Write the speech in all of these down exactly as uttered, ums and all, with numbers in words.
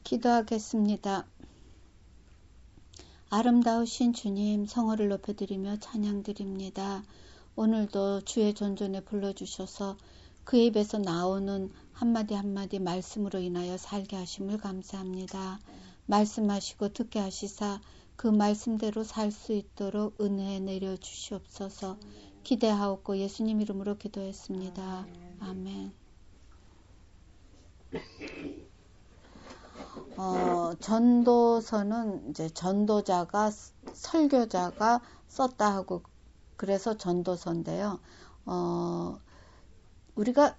기도하겠습니다. 아름다우신 주님, 성호를 높여드리며 찬양드립니다. 오늘도 주의 존존에 불러주셔서 그 입에서 나오는 한마디 한마디 말씀으로 인하여 살게 하심을 감사합니다. 말씀하시고 듣게 하시사 그 말씀대로 살 수 있도록 은혜 내려주시옵소서. 기대하옵고 예수님 이름으로 기도했습니다. 아멘. 어, 전도서는 이제 전도자가 설교자가 썼다 하고 그래서 전도서인데요. 어, 우리가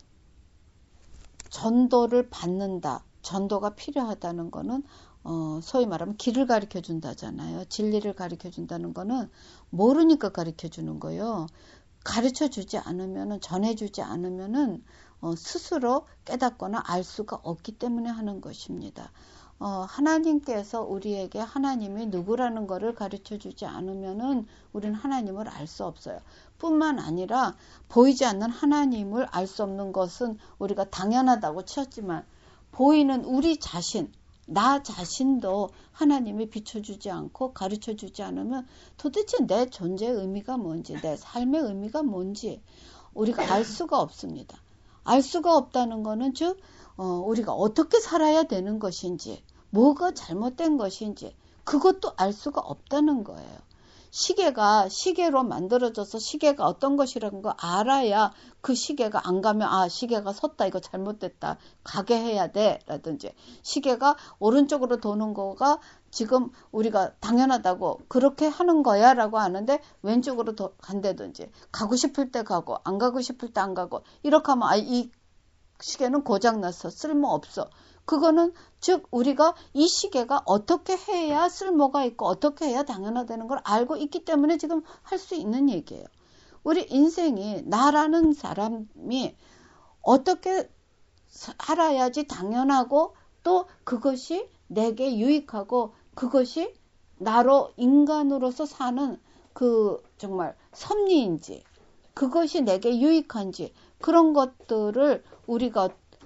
전도를 받는다, 전도가 필요하다는 거는 어, 소위 말하면 길을 가르쳐 준다잖아요. 진리를 가르쳐 준다는 거는 모르니까 가르쳐 주는 거예요. 가르쳐 주지 않으면은, 전해 주지 않으면은 어, 스스로 깨닫거나 알 수가 없기 때문에 하는 것입니다. 어, 하나님께서 우리에게 하나님이 누구라는 것을 가르쳐 주지 않으면은 우리는 하나님을 알 수 없어요. 뿐만 아니라 보이지 않는 하나님을 알 수 없는 것은 우리가 당연하다고 치었지만 보이는 우리 자신, 나 자신도 하나님이 비춰주지 않고 가르쳐주지 않으면 도대체 내 존재의 의미가 뭔지, 내 삶의 의미가 뭔지 우리가 알 수가 없습니다. 알 수가 없다는 것은 즉 어, 우리가 어떻게 살아야 되는 것인지, 뭐가 잘못된 것인지 그것도 알 수가 없다는 거예요. 시계가 시계로 만들어져서 시계가 어떤 것이라는 거 알아야 그 시계가 안 가면 아 시계가 섰다, 이거 잘못됐다, 가게 해야 돼 라든지, 시계가 오른쪽으로 도는 거가 지금 우리가 당연하다고 그렇게 하는 거야 라고 하는데 왼쪽으로 도, 간다든지, 가고 싶을 때 가고 안 가고 싶을 때 안 가고 이렇게 하면 아, 이 시계는 고장났어, 쓸모없어. 그거는 즉 우리가 이 시계가 어떻게 해야 쓸모가 있고 어떻게 해야 당연하다는 걸 알고 있기 때문에 지금 할 수 있는 얘기예요. 우리 인생이, 나라는 사람이 어떻게 살아야지 당연하고 또 그것이 내게 유익하고 그것이 나로 인간으로서 사는 그 정말 섭리인지, 그것이 내게 유익한지, 그런 것들을 우리가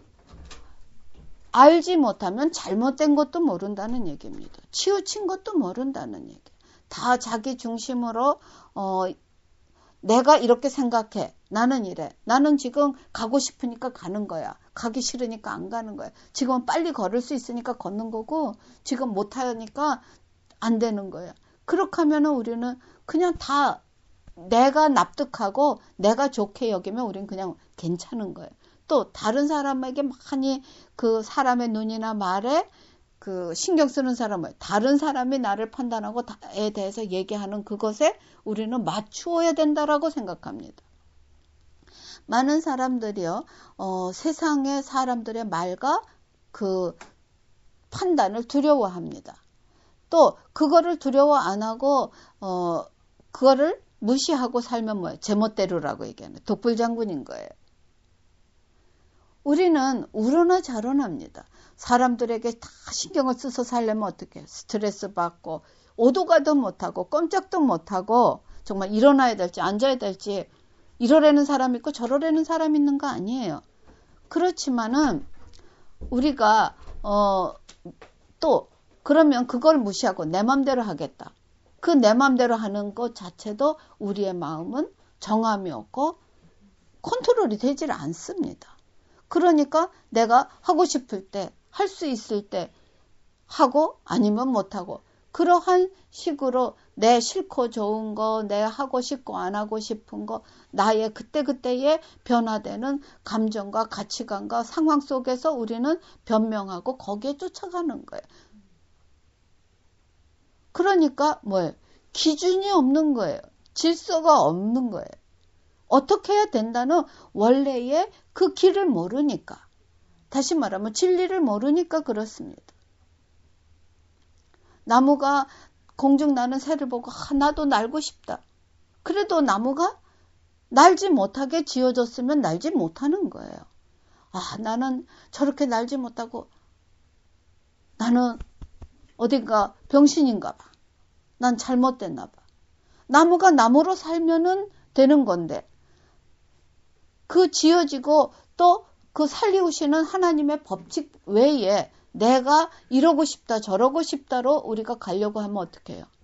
알지 못하면 잘못된 것도 모른다는 얘기입니다. 치우친 것도 모른다는 얘기. 다 자기 중심으로 어, 내가 이렇게 생각해. 나는 이래. 나는 지금 가고 싶으니까 가는 거야. 가기 싫으니까 안 가는 거야. 지금은 빨리 걸을 수 있으니까 걷는 거고 지금 못하니까 안 되는 거야. 그렇게 하면 우리는 그냥 다 내가 납득하고 내가 좋게 여기면 우리는 그냥 괜찮은 거예요. 또 다른 사람에게 많이 그 사람의 눈이나 말에 그 신경 쓰는 사람을, 다른 사람이 나를 판단하고 에 대해서 얘기하는 그것에 우리는 맞추어야 된다라고 생각합니다. 많은 사람들이요, 어, 세상의 사람들의 말과 그 판단을 두려워합니다. 또 그거를 두려워 안 하고 어, 그거를 무시하고 살면 뭐예요? 제멋대로라고 얘기하는 독불장군인 거예요. 우리는 우러나 자러납니다. 사람들에게 다 신경을 써서 살려면 어떻게 해요? 스트레스 받고 오도 가도 못하고 꼼짝도 못하고 정말 일어나야 될지 앉아야 될지 이러려는 사람 있고 저러려는 사람 있는 거 아니에요. 그렇지만은 우리가 어, 또 그러면 그걸 무시하고 내 맘대로 하겠다. 그 내 맘대로 하는 것 자체도 우리의 마음은 정함이 없고 컨트롤이 되질 않습니다. 그러니까 내가 하고 싶을 때, 할 수 있을 때 하고 아니면 못하고, 그러한 식으로 내 싫고 좋은 거, 내 하고 싶고 안 하고 싶은 거, 나의 그때그때의 변화되는 감정과 가치관과 상황 속에서 우리는 변명하고 거기에 쫓아가는 거예요. 그러니까 뭐예요? 기준이 없는 거예요. 질서가 없는 거예요. 어떻게 해야 된다는 원래의 그 길을 모르니까. 다시 말하면 진리를 모르니까 그렇습니다. 나무가 공중 나는 새를 보고 아, 나도 날고 싶다. 그래도 나무가 날지 못하게 지어졌으면 날지 못하는 거예요. 아, 나는 저렇게 날지 못하고 나는 어딘가 병신인가 봐. 난 잘못됐나 봐. 나무가 나무로 살면은 되는 건데 그 지어지고 또 그 살리우시는 하나님의 법칙 외에 내가 이러고 싶다 저러고 싶다로 우리가 가려고 하면 어떻게 해요?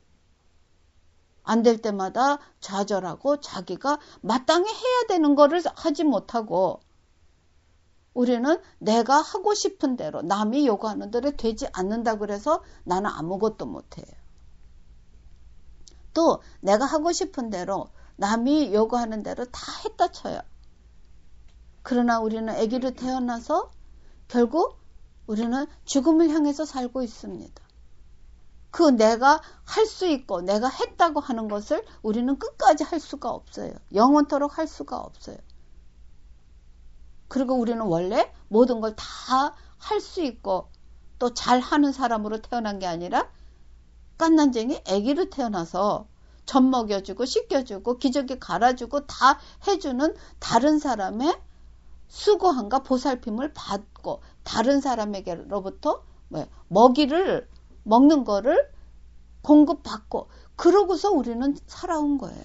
안 될 때마다 좌절하고 자기가 마땅히 해야 되는 거를 하지 못하고 우리는 내가 하고 싶은 대로 남이 요구하는 대로 되지 않는다 그래서 나는 아무것도 못해요. 또 내가 하고 싶은 대로 남이 요구하는 대로 다 했다 쳐요. 그러나 우리는 아기로 태어나서 결국 우리는 죽음을 향해서 살고 있습니다. 그 내가 할 수 있고 내가 했다고 하는 것을 우리는 끝까지 할 수가 없어요. 영원토록 할 수가 없어요. 그리고 우리는 원래 모든 걸 다 할 수 있고 또 잘하는 사람으로 태어난 게 아니라 깐난쟁이 아기로 태어나서 젖 먹여주고 씻겨주고 기저귀 갈아주고 다 해주는 다른 사람의 수고함과 보살핌을 받고 다른 사람에게로부터 먹이를 먹는 거를 공급받고 그러고서 우리는 살아온 거예요.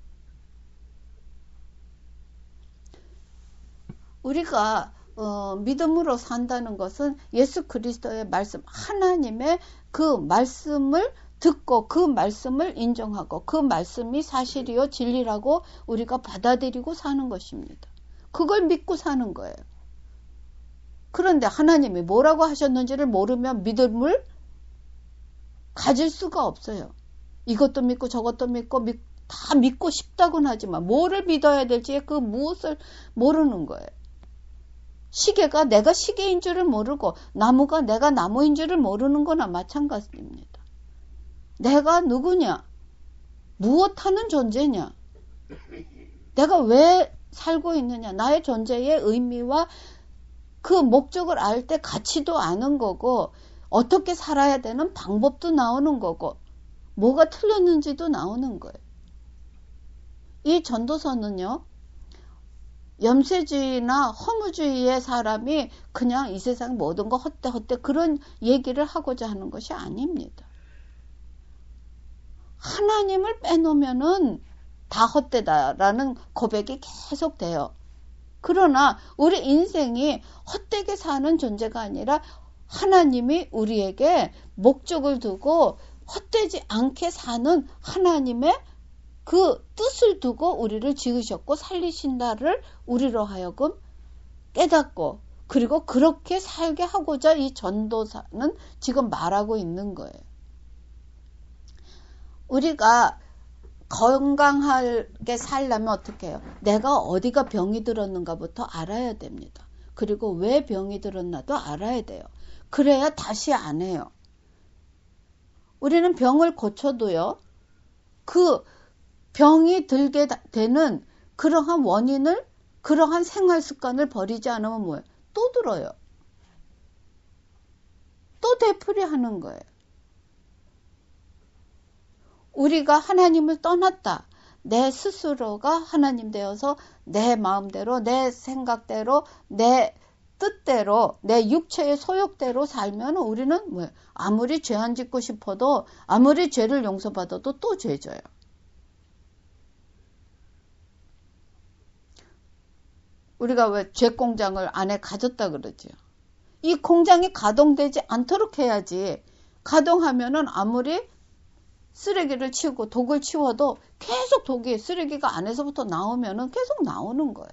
우리가 어, 믿음으로 산다는 것은 예수 그리스도의 말씀, 하나님의 그 말씀을 듣고 그 말씀을 인정하고 그 말씀이 사실이요 진리라고 우리가 받아들이고 사는 것입니다. 그걸 믿고 사는 거예요. 그런데 하나님이 뭐라고 하셨는지를 모르면 믿음을 가질 수가 없어요. 이것도 믿고 저것도 믿고 믿, 다 믿고 싶다고는 하지만 뭐를 믿어야 될지 그 무엇을 모르는 거예요. 시계가 내가 시계인 줄을 모르고 나무가 내가 나무인 줄을 모르는 거나 마찬가지입니다. 내가 누구냐? 무엇하는 존재냐? 내가 왜 살고 있느냐? 나의 존재의 의미와 그 목적을 알 때 가치도 아는 거고 어떻게 살아야 되는 방법도 나오는 거고 뭐가 틀렸는지도 나오는 거예요. 이 전도서는요. 염세주의나 허무주의의 사람이 그냥 이 세상 모든 거 헛돼 헛돼 그런 얘기를 하고자 하는 것이 아닙니다. 하나님을 빼놓으면은 다 헛되다라는 고백이 계속 돼요. 그러나 우리 인생이 헛되게 사는 존재가 아니라 하나님이 우리에게 목적을 두고 헛되지 않게 사는 하나님의 그 뜻을 두고 우리를 지으셨고 살리신다를 우리로 하여금 깨닫고 그리고 그렇게 살게 하고자 이 전도사는 지금 말하고 있는 거예요. 우리가 건강하게 살려면 어떻게 해요? 내가 어디가 병이 들었는가부터 알아야 됩니다. 그리고 왜 병이 들었나도 알아야 돼요. 그래야 다시 안 해요. 우리는 병을 고쳐도요. 그 병이 들게 되는 그러한 원인을 그러한 생활 습관을 버리지 않으면 뭐예요? 또 들어요. 또 되풀이하는 거예요. 우리가 하나님을 떠났다. 내 스스로가 하나님 되어서 내 마음대로 내 생각대로 내 뜻대로 내 육체의 소욕대로 살면 우리는 뭐예요? 아무리 죄 안 짓고 싶어도 아무리 죄를 용서받아도 또 죄져요. 우리가 왜 죄 공장을 안에 가졌다 그러죠. 이 공장이 가동되지 않도록 해야지. 가동하면은 아무리 쓰레기를 치우고 독을 치워도 계속 독이 쓰레기가 안에서부터 나오면은 계속 나오는 거예요.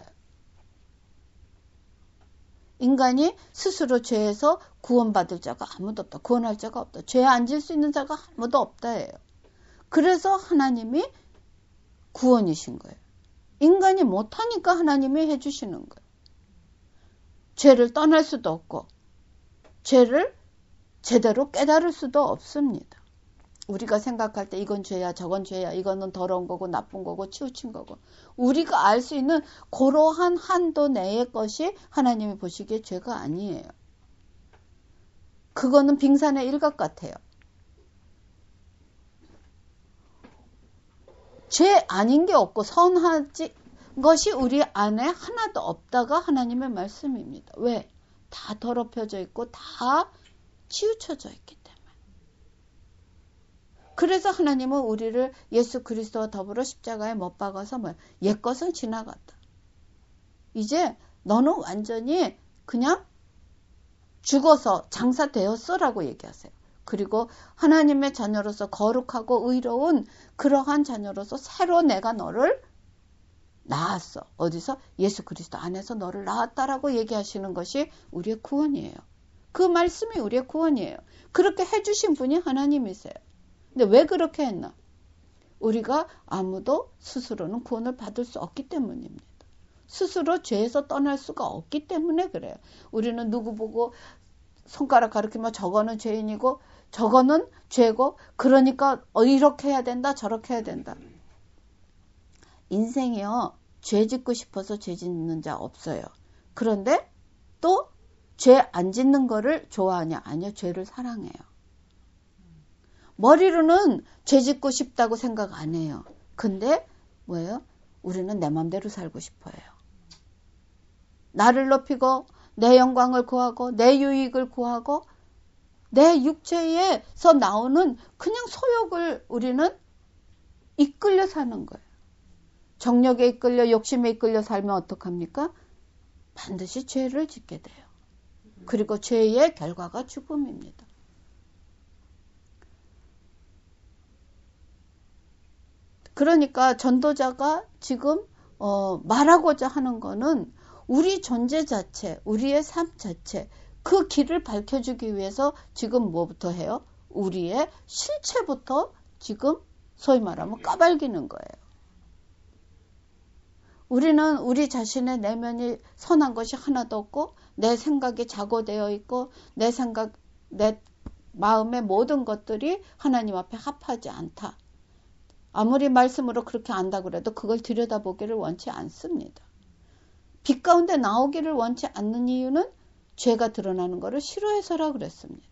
인간이 스스로 죄에서 구원받을 자가 아무도 없다. 구원할 자가 없다. 죄 안 질 수 있는 자가 아무도 없다예요. 그래서 하나님이 구원이신 거예요. 인간이 못하니까 하나님이 해주시는 거예요. 죄를 떠날 수도 없고 죄를 제대로 깨달을 수도 없습니다. 우리가 생각할 때 이건 죄야 저건 죄야 이거는 더러운 거고 나쁜 거고 치우친 거고 우리가 알 수 있는 그러한 한도 내의 것이 하나님이 보시기에 죄가 아니에요. 그거는 빙산의 일각 같아요. 죄 아닌 게 없고 선하지 것이 우리 안에 하나도 없다가 하나님의 말씀입니다. 왜? 다 더럽혀져 있고 다 치우쳐져 있기 때문에. 그래서 하나님은 우리를 예수 그리스도와 더불어 십자가에 못 박아서 뭐 옛 것은 지나갔다. 이제 너는 완전히 그냥 죽어서 장사되었어라고 얘기하세요. 그리고 하나님의 자녀로서 거룩하고 의로운 그러한 자녀로서 새로 내가 너를 낳았어. 어디서? 예수 그리스도 안에서 너를 낳았다라고 얘기하시는 것이 우리의 구원이에요. 그 말씀이 우리의 구원이에요. 그렇게 해주신 분이 하나님이세요. 근데 왜 그렇게 했나? 우리가 아무도 스스로는 구원을 받을 수 없기 때문입니다. 스스로 죄에서 떠날 수가 없기 때문에 그래요. 우리는 누구 보고 손가락 가리키면 저거는 죄인이고 저거는 죄고 그러니까 이렇게 해야 된다 저렇게 해야 된다. 인생이요. 죄 짓고 싶어서 죄 짓는 자 없어요. 그런데 또 죄 안 짓는 거를 좋아하냐? 아니요. 죄를 사랑해요. 머리로는 죄 짓고 싶다고 생각 안 해요. 근데 뭐예요? 우리는 내 맘대로 살고 싶어요. 나를 높이고 내 영광을 구하고 내 유익을 구하고 내 육체에서 나오는 그냥 소욕을 우리는 이끌려 사는 거예요. 정욕에 이끌려 욕심에 이끌려 살면 어떡합니까? 반드시 죄를 짓게 돼요. 그리고 죄의 결과가 죽음입니다. 그러니까 전도자가 지금 어, 말하고자 하는 거는 우리 존재 자체, 우리의 삶 자체, 그 길을 밝혀주기 위해서 지금 뭐부터 해요? 우리의 실체부터 지금 소위 말하면 까발기는 거예요. 우리는 우리 자신의 내면이 선한 것이 하나도 없고 내 생각이 작고되어 있고 내 생각, 내 마음의 모든 것들이 하나님 앞에 합하지 않다. 아무리 말씀으로 그렇게 안다 그래도 그걸 들여다보기를 원치 않습니다. 빛 가운데 나오기를 원치 않는 이유는 죄가 드러나는 것을 싫어해서라 그랬습니다.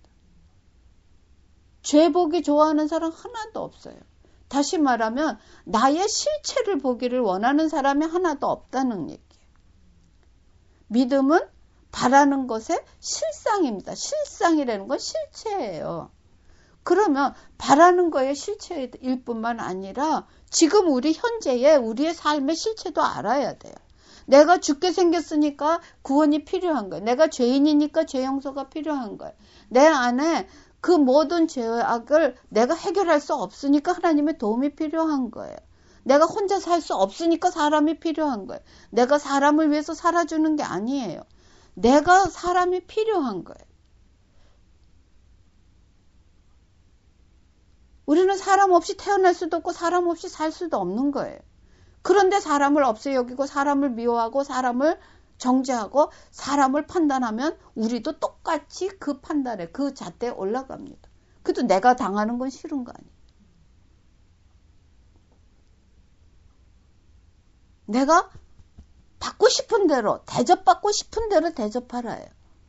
죄 보기 좋아하는 사람 하나도 없어요. 다시 말하면 나의 실체를 보기를 원하는 사람이 하나도 없다는 얘기예요. 믿음은 바라는 것의 실상입니다. 실상이라는 건 실체예요. 그러면 바라는 거의 실체일 뿐만 아니라 지금 우리 현재의 우리의 삶의 실체도 알아야 돼요. 내가 죽게 생겼으니까 구원이 필요한 거예요. 내가 죄인이니까 죄 용서가 필요한 거예요. 내 안에 그 모든 죄악을 내가 해결할 수 없으니까 하나님의 도움이 필요한 거예요. 내가 혼자 살 수 없으니까 사람이 필요한 거예요. 내가 사람을 위해서 살아주는 게 아니에요. 내가 사람이 필요한 거예요. 우리는 사람 없이 태어날 수도 없고 사람 없이 살 수도 없는 거예요. 그런데 사람을 없애 여기고 사람을 미워하고 사람을 정죄하고 사람을 판단하면 우리도 똑같이 그 판단에 그 잣대에 올라갑니다. 그래도 내가 당하는 건 싫은 거 아니에요. 내가 받고 싶은 대로 대접받고 싶은 대로 대접하라요.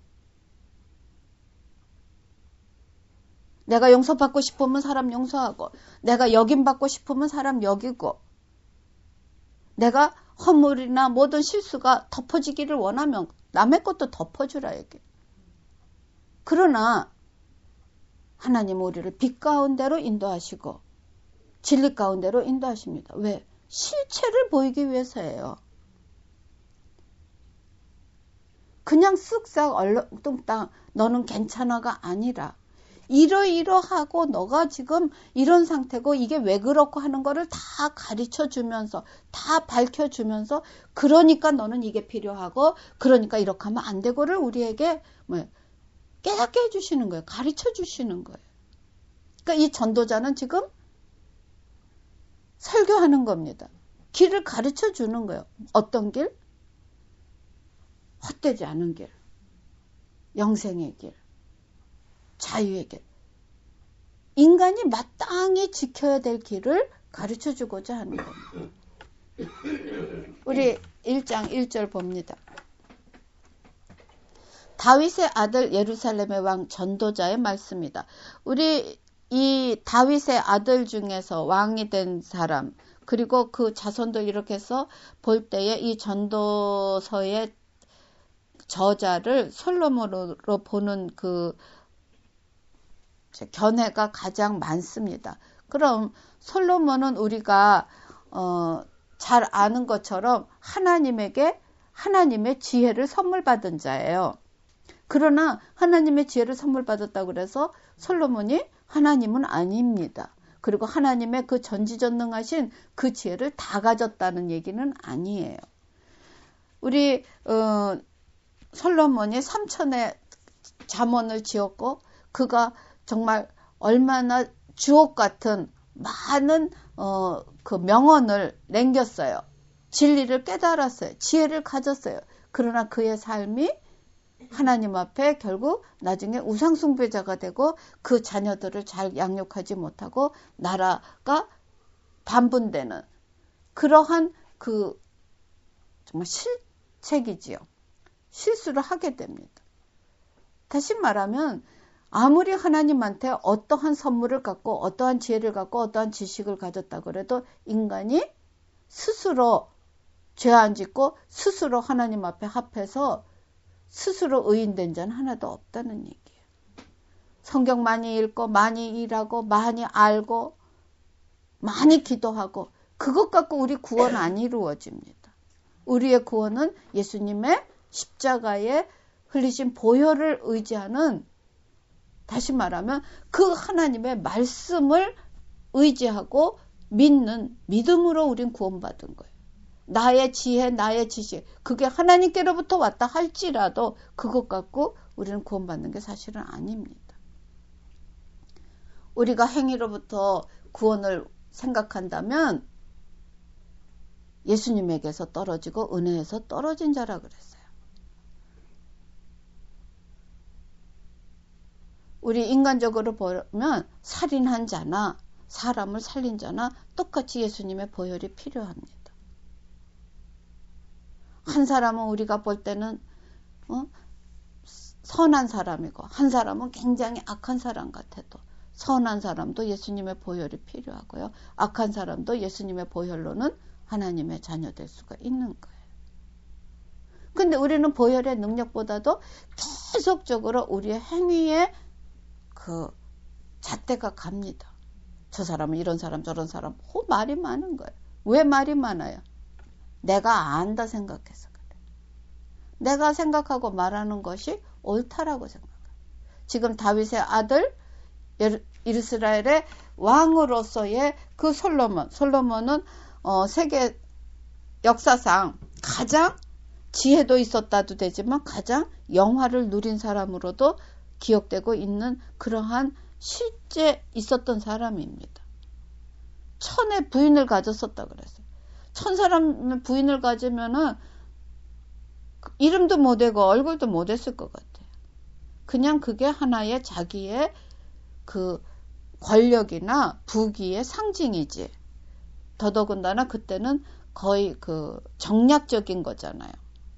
내가 용서받고 싶으면 사람 용서하고 내가 역임받고 싶으면 사람 역이고 내가 허물이나 모든 실수가 덮어지기를 원하면 남의 것도 덮어주라 이게. 그러나 하나님은 우리를 빛 가운데로 인도하시고 진리 가운데로 인도하십니다. 왜? 실체를 보이기 위해서예요. 그냥 쓱싹 얼렁뚱땅 너는 괜찮아가 아니라 이러이러하고 너가 지금 이런 상태고 이게 왜 그렇고 하는 거를 다 가르쳐 주면서 다 밝혀 주면서 그러니까 너는 이게 필요하고 그러니까 이렇게 하면 안 되고를 우리에게 뭐 깨닫게 해주시는 거예요. 가르쳐 주시는 거예요. 그러니까 이 전도자는 지금 설교하는 겁니다. 길을 가르쳐 주는 거예요. 어떤 길? 헛되지 않은 길. 영생의 길. 자유의 길. 인간이 마땅히 지켜야 될 길을 가르쳐 주고자 하는 겁니다. 우리 일 장 일 절 봅니다. 다윗의 아들 예루살렘의 왕 전도자의 말씀이다. 우리 이 다윗의 아들 중에서 왕이 된 사람 그리고 그 자손들 이렇게 해서 볼 때에 이 전도서의 저자를 솔로몬으로 보는 그 견해가 가장 많습니다. 그럼 솔로몬은 우리가 어, 잘 아는 것처럼 하나님에게 하나님의 지혜를 선물 받은 자예요. 그러나 하나님의 지혜를 선물 받았다고 그래서 솔로몬이 하나님은 아닙니다. 그리고 하나님의 그 전지전능하신 그 지혜를 다 가졌다는 얘기는 아니에요. 우리 어, 솔로몬이 삼천의 잠언을 지었고 그가 정말 얼마나 주옥 같은 많은 어, 그 명언을 남겼어요. 진리를 깨달았어요. 지혜를 가졌어요. 그러나 그의 삶이 하나님 앞에 결국 나중에 우상숭배자가 되고 그 자녀들을 잘 양육하지 못하고 나라가 반분되는 그러한 그 정말 실책이지요. 실수를 하게 됩니다. 다시 말하면 아무리 하나님한테 어떠한 선물을 갖고 어떠한 지혜를 갖고 어떠한 지식을 가졌다고 해도 인간이 스스로 죄 안 짓고 스스로 하나님 앞에 합해서 스스로 의인된 자는 하나도 없다는 얘기예요. 성경 많이 읽고 많이 일하고 많이 알고 많이 기도하고 그것 갖고 우리 구원 안 이루어집니다. 우리의 구원은 예수님의 십자가에 흘리신 보혈을 의지하는, 다시 말하면 그 하나님의 말씀을 의지하고 믿는 믿음으로 우린 구원받은 거예요. 나의 지혜, 나의 지식, 그게 하나님께로부터 왔다 할지라도 그것 갖고 우리는 구원받는 게 사실은 아닙니다. 우리가 행위로부터 구원을 생각한다면 예수님에게서 떨어지고 은혜에서 떨어진 자라 그랬어요. 우리 인간적으로 보면 살인한 자나 사람을 살린 자나 똑같이 예수님의 보혈이 필요합니다. 한 사람은 우리가 볼 때는 어? 선한 사람이고 한 사람은 굉장히 악한 사람 같아도 선한 사람도 예수님의 보혈이 필요하고요. 악한 사람도 예수님의 보혈로는 하나님의 자녀 될 수가 있는 거예요. 근데 우리는 보혈의 능력보다도 계속적으로 우리의 행위에 그 잣대가 갑니다. 저 사람은 이런 사람 저런 사람 호 말이 많은 거예요. 왜 말이 많아요? 내가 안다 생각해서 그래. 내가 생각하고 말하는 것이 옳다라고 생각해요. 지금 다윗의 아들 이스라엘의 왕으로서의 그 솔로몬, 솔로몬은 어, 세계 역사상 가장 지혜도 있었다도 되지만 가장 영화를 누린 사람으로도 기억되고 있는 그러한 실제 있었던 사람입니다. 천의 부인을 가졌었다 그랬어요. 천 사람의 부인을 가지면은 이름도 못 외고 얼굴도 못 했을 것 같아요. 그냥 그게 하나의 자기의 그 권력이나 부귀의 상징이지. 더더군다나 그때는 거의 그 정략적인 거잖아요.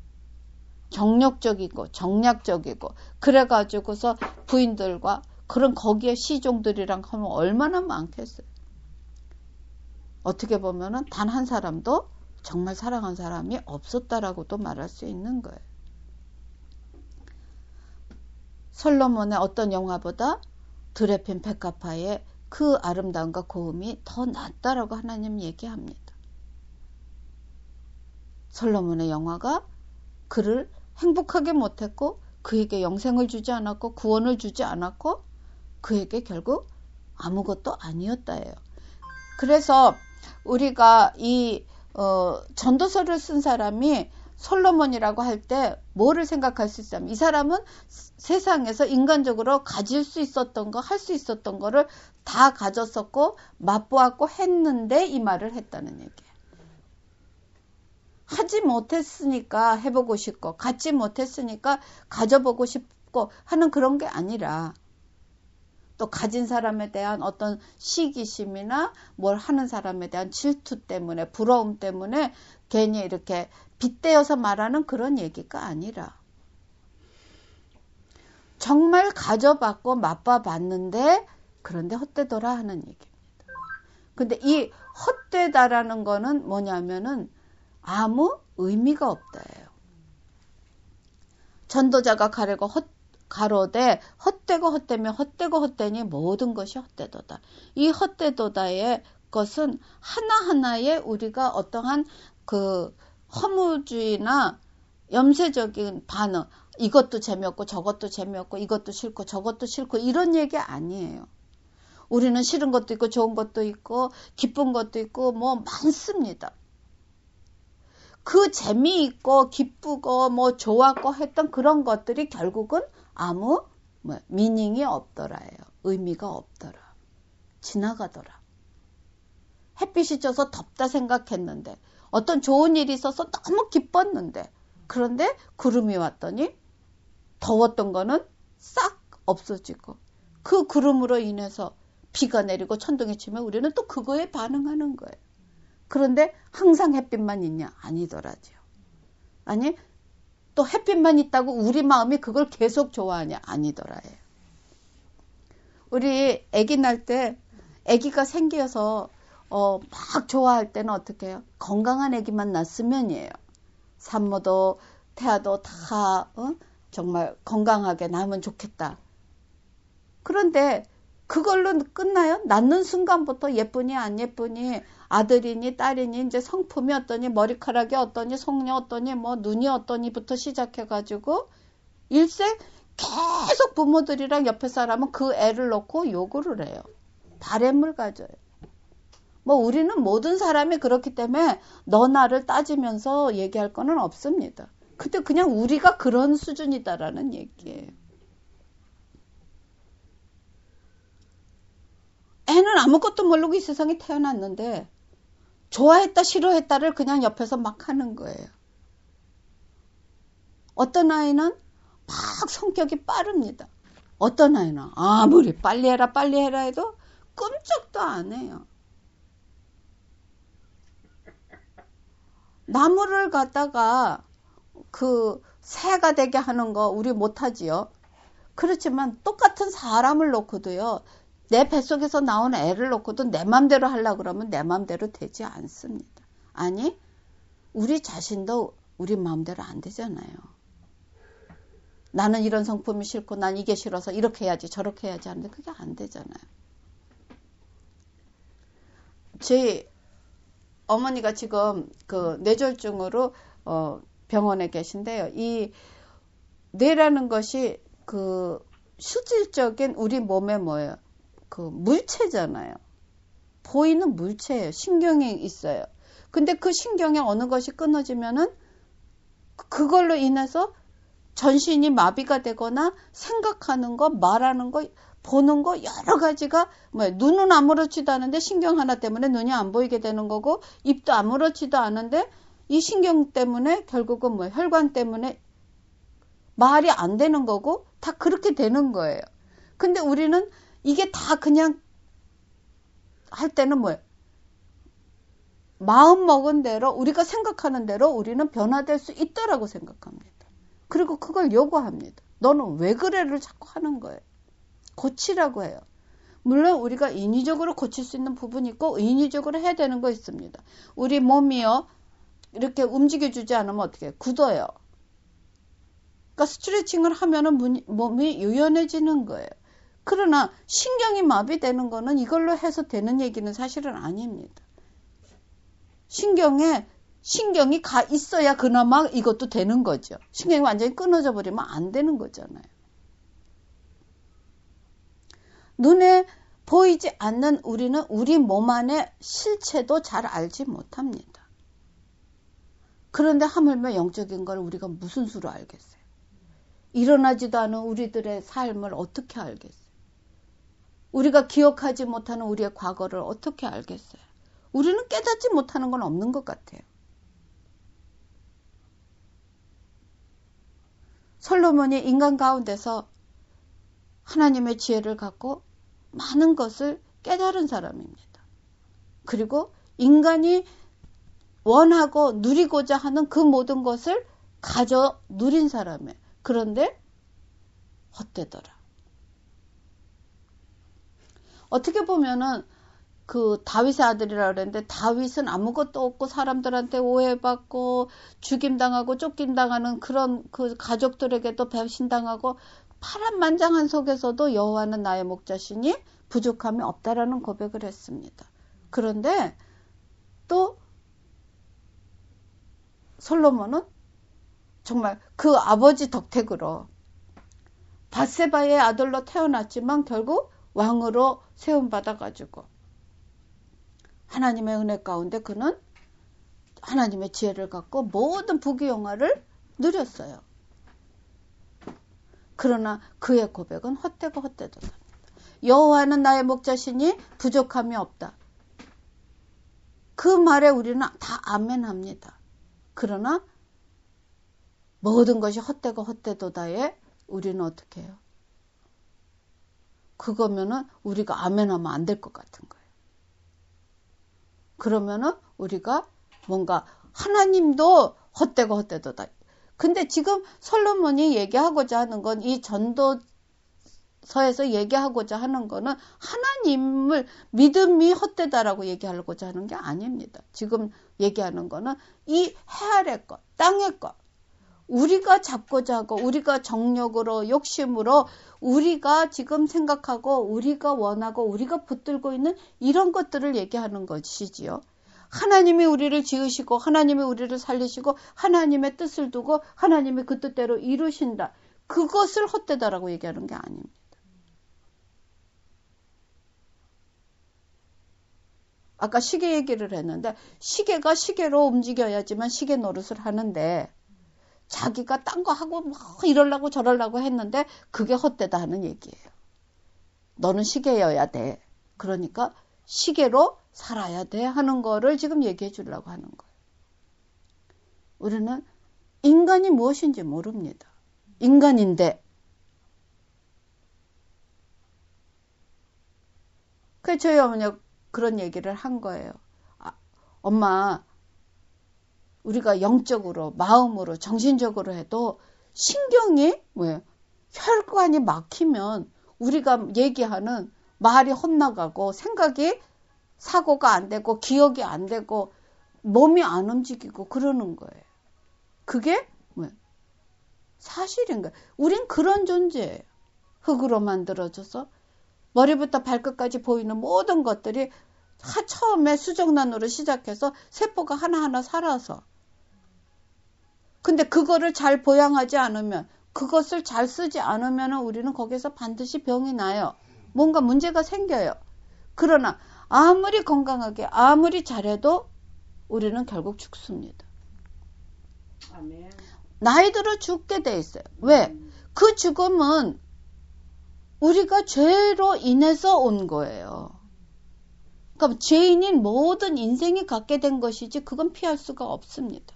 정력적이고 정략적이고 그래가지고서 부인들과 그런 거기에 시종들이랑 하면 얼마나 많겠어요. 어떻게 보면은 단 한 사람도 정말 사랑한 사람이 없었다라고도 말할 수 있는 거예요. 솔로몬의 어떤 영화보다 드레핀 백합화의 그 아름다움과 고음이 더 낫다라고 하나님 얘기합니다. 솔로몬의 영화가 그를 행복하게 못했고 그에게 영생을 주지 않았고 구원을 주지 않았고 그에게 결국 아무것도 아니었다예요. 그래서 우리가 이 어, 전도서를 쓴 사람이 솔로몬이라고 할 때 뭐를 생각할 수 있냐면 이 사람은 세상에서 인간적으로 가질 수 있었던 거, 할 수 있었던 거를 다 가졌었고 맛보았고 했는데 이 말을 했다는 얘기예요. 하지 못했으니까 해보고 싶고 갖지 못했으니까 가져보고 싶고 하는 그런 게 아니라 또 가진 사람에 대한 어떤 시기심이나 뭘 하는 사람에 대한 질투 때문에 부러움 때문에 괜히 이렇게 빗대어서 말하는 그런 얘기가 아니라 정말 가져봤고 맛봐봤는데 그런데 헛되더라 하는 얘기입니다. 근데 이 헛되다라는 거는 뭐냐면은 아무 의미가 없다예요. 전도자가 가려고 헛 가로되 헛되고 헛되며 헛되고 헛되니 모든 것이 헛되도다. 이 헛되도다의 것은 하나하나에 우리가 어떠한 그 허무주의나 염세적인 반응, 이것도 재미없고 저것도 재미없고 이것도 싫고 저것도 싫고 이런 얘기 아니에요. 우리는 싫은 것도 있고 좋은 것도 있고 기쁜 것도 있고 뭐 많습니다. 그 재미있고 기쁘고 뭐 좋았고 했던 그런 것들이 결국은 아무 뭐 미닝이 없더라예요. 의미가 없더라. 지나가더라. 햇빛이 져서 덥다 생각했는데 어떤 좋은 일이 있어서 너무 기뻤는데 그런데 구름이 왔더니 더웠던 거는 싹 없어지고 그 구름으로 인해서 비가 내리고 천둥이 치면 우리는 또 그거에 반응하는 거예요. 그런데 항상 햇빛만 있냐? 아니더라죠. 아니 또 햇빛만 있다고 우리 마음이 그걸 계속 좋아하냐? 아니더라예요. 우리 아기 날 때 아기가 생겨서 어, 막 좋아할 때는 어떻게 해요? 건강한 아기만 낳았으면이에요. 산모도 태아도 다 어? 정말 건강하게 낳으면 좋겠다. 그런데 그걸로 끝나요? 낳는 순간부터 예쁘니 안 예쁘니 아들이니 딸이니 이제 성품이 어떠니 머리카락이 어떠니 속녀 어떠니 뭐 눈이 어떠니부터 시작해가지고 일생 계속 부모들이랑 옆에 사람은 그 애를 놓고 요구를 해요. 바램을 가져요. 뭐 우리는 모든 사람이 그렇기 때문에 너 나를 따지면서 얘기할 거는 없습니다. 근데 그냥 우리가 그런 수준이다라는 얘기예요. 애는 아무것도 모르고 이 세상에 태어났는데 좋아했다 싫어했다를 그냥 옆에서 막 하는 거예요. 어떤 아이는 막 성격이 빠릅니다. 어떤 아이는 아무리 빨리 해라 빨리 해라 해도 끔찍도 안 해요. 나무를 갖다가 그 새가 되게 하는 거 우리 못하지요. 그렇지만 똑같은 사람을 놓고도요. 내 뱃속에서 나온 애를 놓고도 내 맘대로 하려고 그러면 내 맘대로 되지 않습니다. 아니 우리 자신도 우리 마음대로 안 되잖아요. 나는 이런 성품이 싫고 난 이게 싫어서 이렇게 해야지 저렇게 해야지 하는데 그게 안 되잖아요. 제 어머니가 지금 그 뇌졸중으로 어 병원에 계신데요. 이 뇌라는 것이 그 실질적인 우리 몸에 뭐예요? 그 물체잖아요. 보이는 물체예요. 신경이 있어요. 근데 그 신경에 어느 것이 끊어지면은 그걸로 인해서 전신이 마비가 되거나 생각하는 거, 말하는 거, 보는 거 여러 가지가 뭐예요? 눈은 아무렇지도 않은데 신경 하나 때문에 눈이 안 보이게 되는 거고 입도 아무렇지도 않은데 이 신경 때문에 결국은 뭐 혈관 때문에 말이 안 되는 거고 다 그렇게 되는 거예요. 근데 우리는 이게 다 그냥 할 때는 뭐예요? 마음 먹은 대로 우리가 생각하는 대로 우리는 변화될 수 있다라고 생각합니다. 그리고 그걸 요구합니다. 너는 왜 그래를 자꾸 하는 거예요. 고치라고 해요. 물론 우리가 인위적으로 고칠 수 있는 부분이 있고 인위적으로 해야 되는 거 있습니다. 우리 몸이요. 이렇게 움직여주지 않으면 어떻게 해요? 굳어요. 그러니까 스트레칭을 하면은 몸이 유연해지는 거예요. 그러나 신경이 마비되는 거는 이걸로 해서 되는 얘기는 사실은 아닙니다. 신경에 신경이 가 있어야 그나마 이것도 되는 거죠. 신경이 완전히 끊어져 버리면 안 되는 거잖아요. 눈에 보이지 않는 우리는 우리 몸 안의 실체도 잘 알지 못합니다. 그런데 하물며 영적인 걸 우리가 무슨 수로 알겠어요? 일어나지도 않은 우리들의 삶을 어떻게 알겠어요? 우리가 기억하지 못하는 우리의 과거를 어떻게 알겠어요? 우리는 깨닫지 못하는 건 없는 것 같아요. 솔로몬이 인간 가운데서 하나님의 지혜를 갖고 많은 것을 깨달은 사람입니다. 그리고 인간이 원하고 누리고자 하는 그 모든 것을 가져 누린 사람이에요. 그런데 헛되더라. 어떻게 보면은 그 다윗의 아들이라 그랬는데 다윗은 아무것도 없고 사람들한테 오해받고 죽임당하고 쫓김당하는 그런 그 가족들에게도 배신당하고 파란만장한 속에서도 여호와는 나의 목자시니 부족함이 없다라는 고백을 했습니다. 그런데 또 솔로몬은 정말 그 아버지 덕택으로 밧세바의 아들로 태어났지만 결국 왕으로 세움받아가지고 하나님의 은혜 가운데 그는 하나님의 지혜를 갖고 모든 부귀영화를 누렸어요. 그러나 그의 고백은 헛되고 헛되도다. 여호와는 나의 목자시니 부족함이 없다. 그 말에 우리는 다 아멘합니다. 그러나 모든 것이 헛되고 헛되도다에 우리는 어떻게 해요? 그거면은 우리가 아멘하면 안 될 것 같은 거예요. 그러면은 우리가 뭔가 하나님도 헛되고 헛되도다. 근데 지금 솔로몬이 얘기하고자 하는 건 이 전도서에서 얘기하고자 하는 거는 하나님을 믿음이 헛되다라고 얘기하고자 하는 게 아닙니다. 지금 얘기하는 거는 이 해 아래 것, 땅의 것, 우리가 잡고자 하고 우리가 정욕으로 욕심으로 우리가 지금 생각하고 우리가 원하고 우리가 붙들고 있는 이런 것들을 얘기하는 것이지요. 하나님이 우리를 지으시고 하나님이 우리를 살리시고 하나님의 뜻을 두고 하나님이 그 뜻대로 이루신다. 그것을 헛되다라고 얘기하는 게 아닙니다. 아까 시계 얘기를 했는데 시계가 시계로 움직여야지만 시계 노릇을 하는데 자기가 딴 거 하고 뭐 이러려고 저러려고 했는데 그게 헛되다 하는 얘기예요. 너는 시계여야 돼. 그러니까 시계로 살아야 돼 하는 거를 지금 얘기해 주려고 하는 거예요. 우리는 인간이 무엇인지 모릅니다. 인간인데. 그래서 저희 어머니가 그런 얘기를 한 거예요. 아, 엄마, 우리가 영적으로, 마음으로, 정신적으로 해도 신경이 뭐예요? 혈관이 막히면 우리가 얘기하는 말이 헛나가고 생각이 사고가 안 되고 기억이 안 되고 몸이 안 움직이고 그러는 거예요. 그게 뭐예요? 사실인 거예요. 우린 그런 존재예요. 흙으로 만들어져서 머리부터 발끝까지 보이는 모든 것들이 처음에 수정란으로 시작해서 세포가 하나하나 살아서 근데 그거를 잘 보양하지 않으면 그것을 잘 쓰지 않으면 우리는 거기서 반드시 병이 나요. 뭔가 문제가 생겨요. 그러나 아무리 건강하게 아무리 잘해도 우리는 결국 죽습니다. 아멘. 나이 들어 죽게 돼 있어요. 왜? 그 죽음은 우리가 죄로 인해서 온 거예요. 그러니까 죄인인 모든 인생이 갖게 된 것이지 그건 피할 수가 없습니다.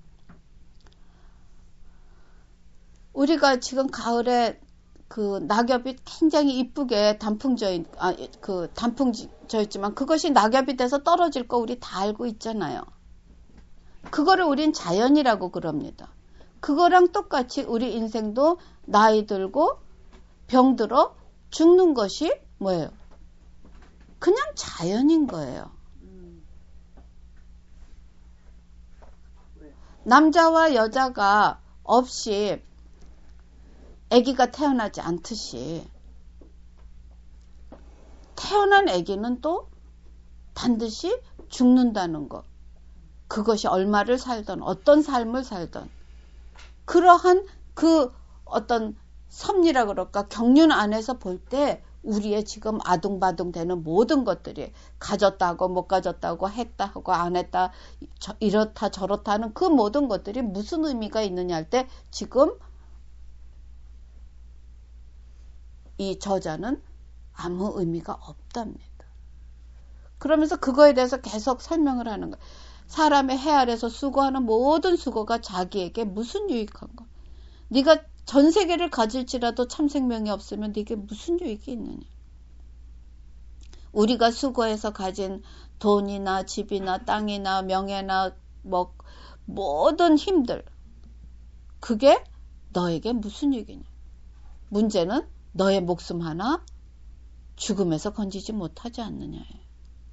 우리가 지금 가을에 그 낙엽이 굉장히 이쁘게 단풍져, 아, 그 단풍져 있지만 그것이 낙엽이 돼서 떨어질 거 우리 다 알고 있잖아요. 그거를 우린 자연이라고 그럽니다. 그거랑 똑같이 우리 인생도 나이 들고 병들어 죽는 것이 뭐예요? 그냥 자연인 거예요. 남자와 여자가 없이 아기가 태어나지 않듯이 태어난 아기는 또 반드시 죽는다는 것. 그것이 얼마를 살던 어떤 삶을 살던 그러한 그 어떤 섭리라 그럴까 경륜 안에서 볼 때 우리의 지금 아둥바둥 되는 모든 것들이 가졌다고 못 가졌다고 했다 하고 안 했다 저, 이렇다 저렇다 하는 그 모든 것들이 무슨 의미가 있느냐 할 때 지금 이 저자는 아무 의미가 없답니다. 그러면서 그거에 대해서 계속 설명을 하는 거예요. 사람의 해 아래서 수고하는 모든 수고가 자기에게 무슨 유익한 거. 네가 전 세계를 가질지라도 참 생명이 없으면 네게 무슨 유익이 있느냐. 우리가 수고해서 가진 돈이나 집이나 땅이나 명예나 뭐 모든 힘들 그게 너에게 무슨 유익이냐. 문제는 너의 목숨 하나 죽음에서 건지지 못하지 않느냐예요.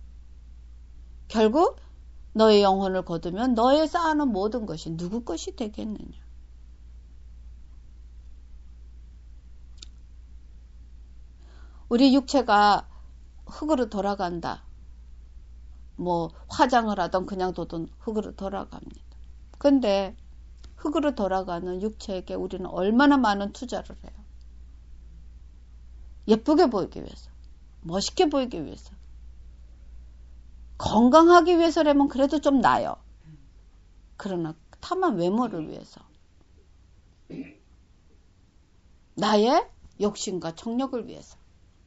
결국 너의 영혼을 거두면 너의 쌓아놓은 모든 것이 누구 것이 되겠느냐. 우리 육체가 흙으로 돌아간다. 뭐 화장을 하던 그냥 둬둔 흙으로 돌아갑니다. 근데 흙으로 돌아가는 육체에게 우리는 얼마나 많은 투자를 해요. 예쁘게 보이기 위해서, 멋있게 보이기 위해서, 건강하기 위해서라면 그래도 좀 나아요. 그러나 탐한 외모를 위해서, 나의 욕심과 정력을 위해서,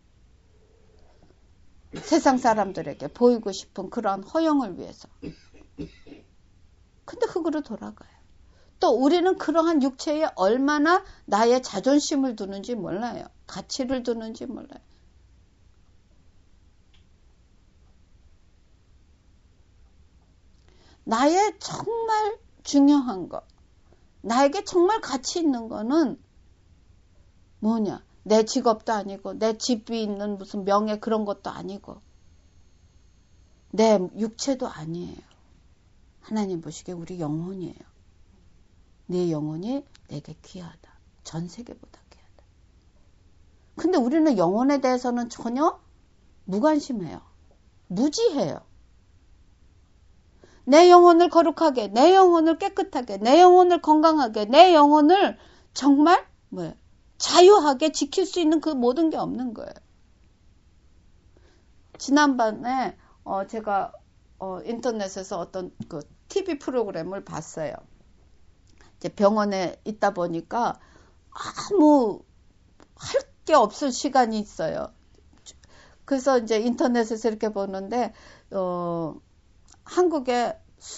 세상 사람들에게 보이고 싶은 그러한 허영을 위해서. 근데 흙으로 돌아가요. 또 우리는 그러한 육체에 얼마나 나의 자존심을 두는지 몰라요. 가치를 두는지 몰라요. 나의 정말 중요한 거, 나에게 정말 가치 있는 거는 뭐냐? 내 직업도 아니고 내 집이 있는 무슨 명예 그런 것도 아니고 내 육체도 아니에요. 하나님 보시기에 우리 영혼이에요. 내 영혼이 내게 귀하다. 전 세계보다 귀하다. 근데 우리는 영혼에 대해서는 전혀 무관심해요. 무지해요. 내 영혼을 거룩하게, 내 영혼을 깨끗하게, 내 영혼을 건강하게, 내 영혼을 정말 뭐예요? 자유하게 지킬 수 있는 그 모든 게 없는 거예요. 지난번에 어 제가 어 인터넷에서 어떤 그 티비 프로그램을 봤어요. 이제 병원에 있다 보니까 아무 할 게 없을 시간이 있어요. 그래서 이제 인터넷에서 이렇게 보는데 어 한국의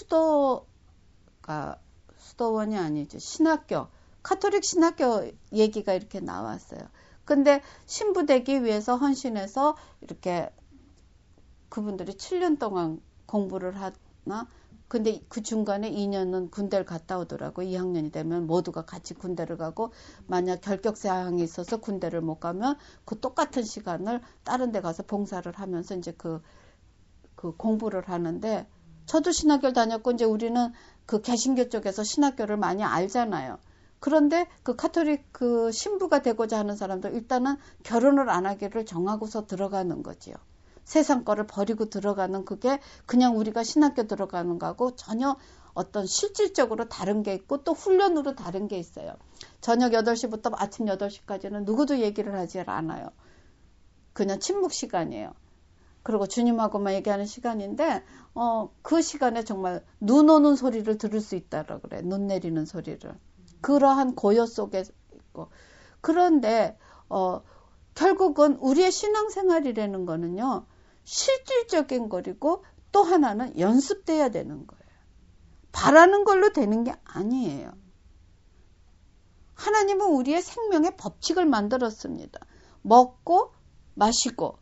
수도가 수도원이 아니죠. 신학교, 카톨릭 신학교 얘기가 이렇게 나왔어요. 근데 신부 되기 위해서 헌신해서 이렇게 그분들이 칠 년 동안 공부를 하나? 근데 그 중간에 이 년은 군대를 갔다 오더라고. 이 학년이 되면 모두가 같이 군대를 가고 만약 결격 사항이 있어서 군대를 못 가면 그 똑같은 시간을 다른 데 가서 봉사를 하면서 이제 그, 그 공부를 하는데 저도 신학교를 다녔고 이제 우리는 그 개신교 쪽에서 신학교를 많이 알잖아요. 그런데 그 카톨릭 그 신부가 되고자 하는 사람들 일단은 결혼을 안 하기를 정하고서 들어가는 거지요. 세상 거를 버리고 들어가는 그게 그냥 우리가 신학교 들어가는 거하고 전혀 어떤 실질적으로 다른 게 있고 또 훈련으로 다른 게 있어요. 저녁 여덟 시부터 아침 여덟 시까지는 누구도 얘기를 하지 않아요. 그냥 침묵 시간이에요. 그리고 주님하고만 얘기하는 시간인데 어, 그 시간에 정말 눈 오는 소리를 들을 수 있다라고 그래. 눈 내리는 소리를. 그러한 고요 속에 있고. 그런데 어, 결국은 우리의 신앙생활이라는 거는요. 실질적인 거리고 또 하나는 연습돼야 되는 거예요. 바라는 걸로 되는 게 아니에요. 하나님은 우리의 생명의 법칙을 만들었습니다. 먹고 마시고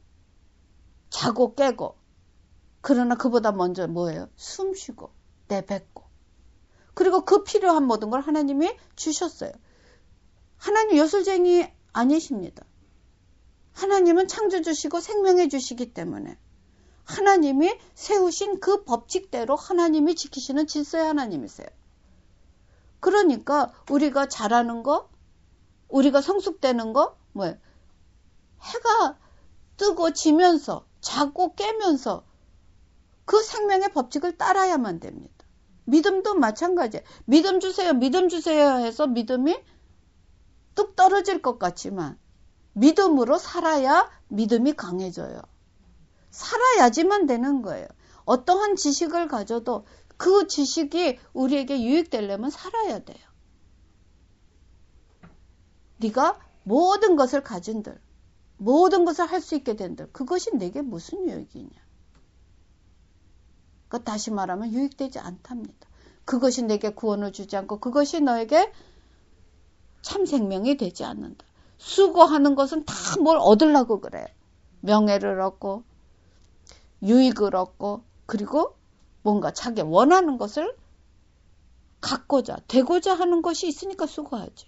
자고 깨고 그러나 그보다 먼저 뭐예요? 숨 쉬고 내뱉고 그리고 그 필요한 모든 걸 하나님이 주셨어요. 하나님 요술쟁이 아니십니다. 하나님은 창조주시고 생명해 주시기 때문에 하나님이 세우신 그 법칙대로 하나님이 지키시는 질서의 하나님이세요. 그러니까 우리가 잘하는 거, 우리가 성숙되는 거, 뭐예요? 해가 뜨고 지면서 자고 깨면서 그 생명의 법칙을 따라야만 됩니다. 믿음도 마찬가지예요. 믿음 주세요, 믿음 주세요 해서 믿음이 뚝 떨어질 것 같지만 믿음으로 살아야 믿음이 강해져요. 살아야지만 되는 거예요. 어떠한 지식을 가져도 그 지식이 우리에게 유익되려면 살아야 돼요. 네가 모든 것을 가진들, 모든 것을 할 수 있게 된들, 그것이 내게 무슨 유익이냐. 그러니까 다시 말하면 유익되지 않답니다. 그것이 내게 구원을 주지 않고 그것이 너에게 참 생명이 되지 않는다. 수고하는 것은 다 뭘 얻으려고 그래요. 명예를 얻고 유익을 얻고 그리고 뭔가 자기 원하는 것을 갖고자 되고자 하는 것이 있으니까 수고하죠.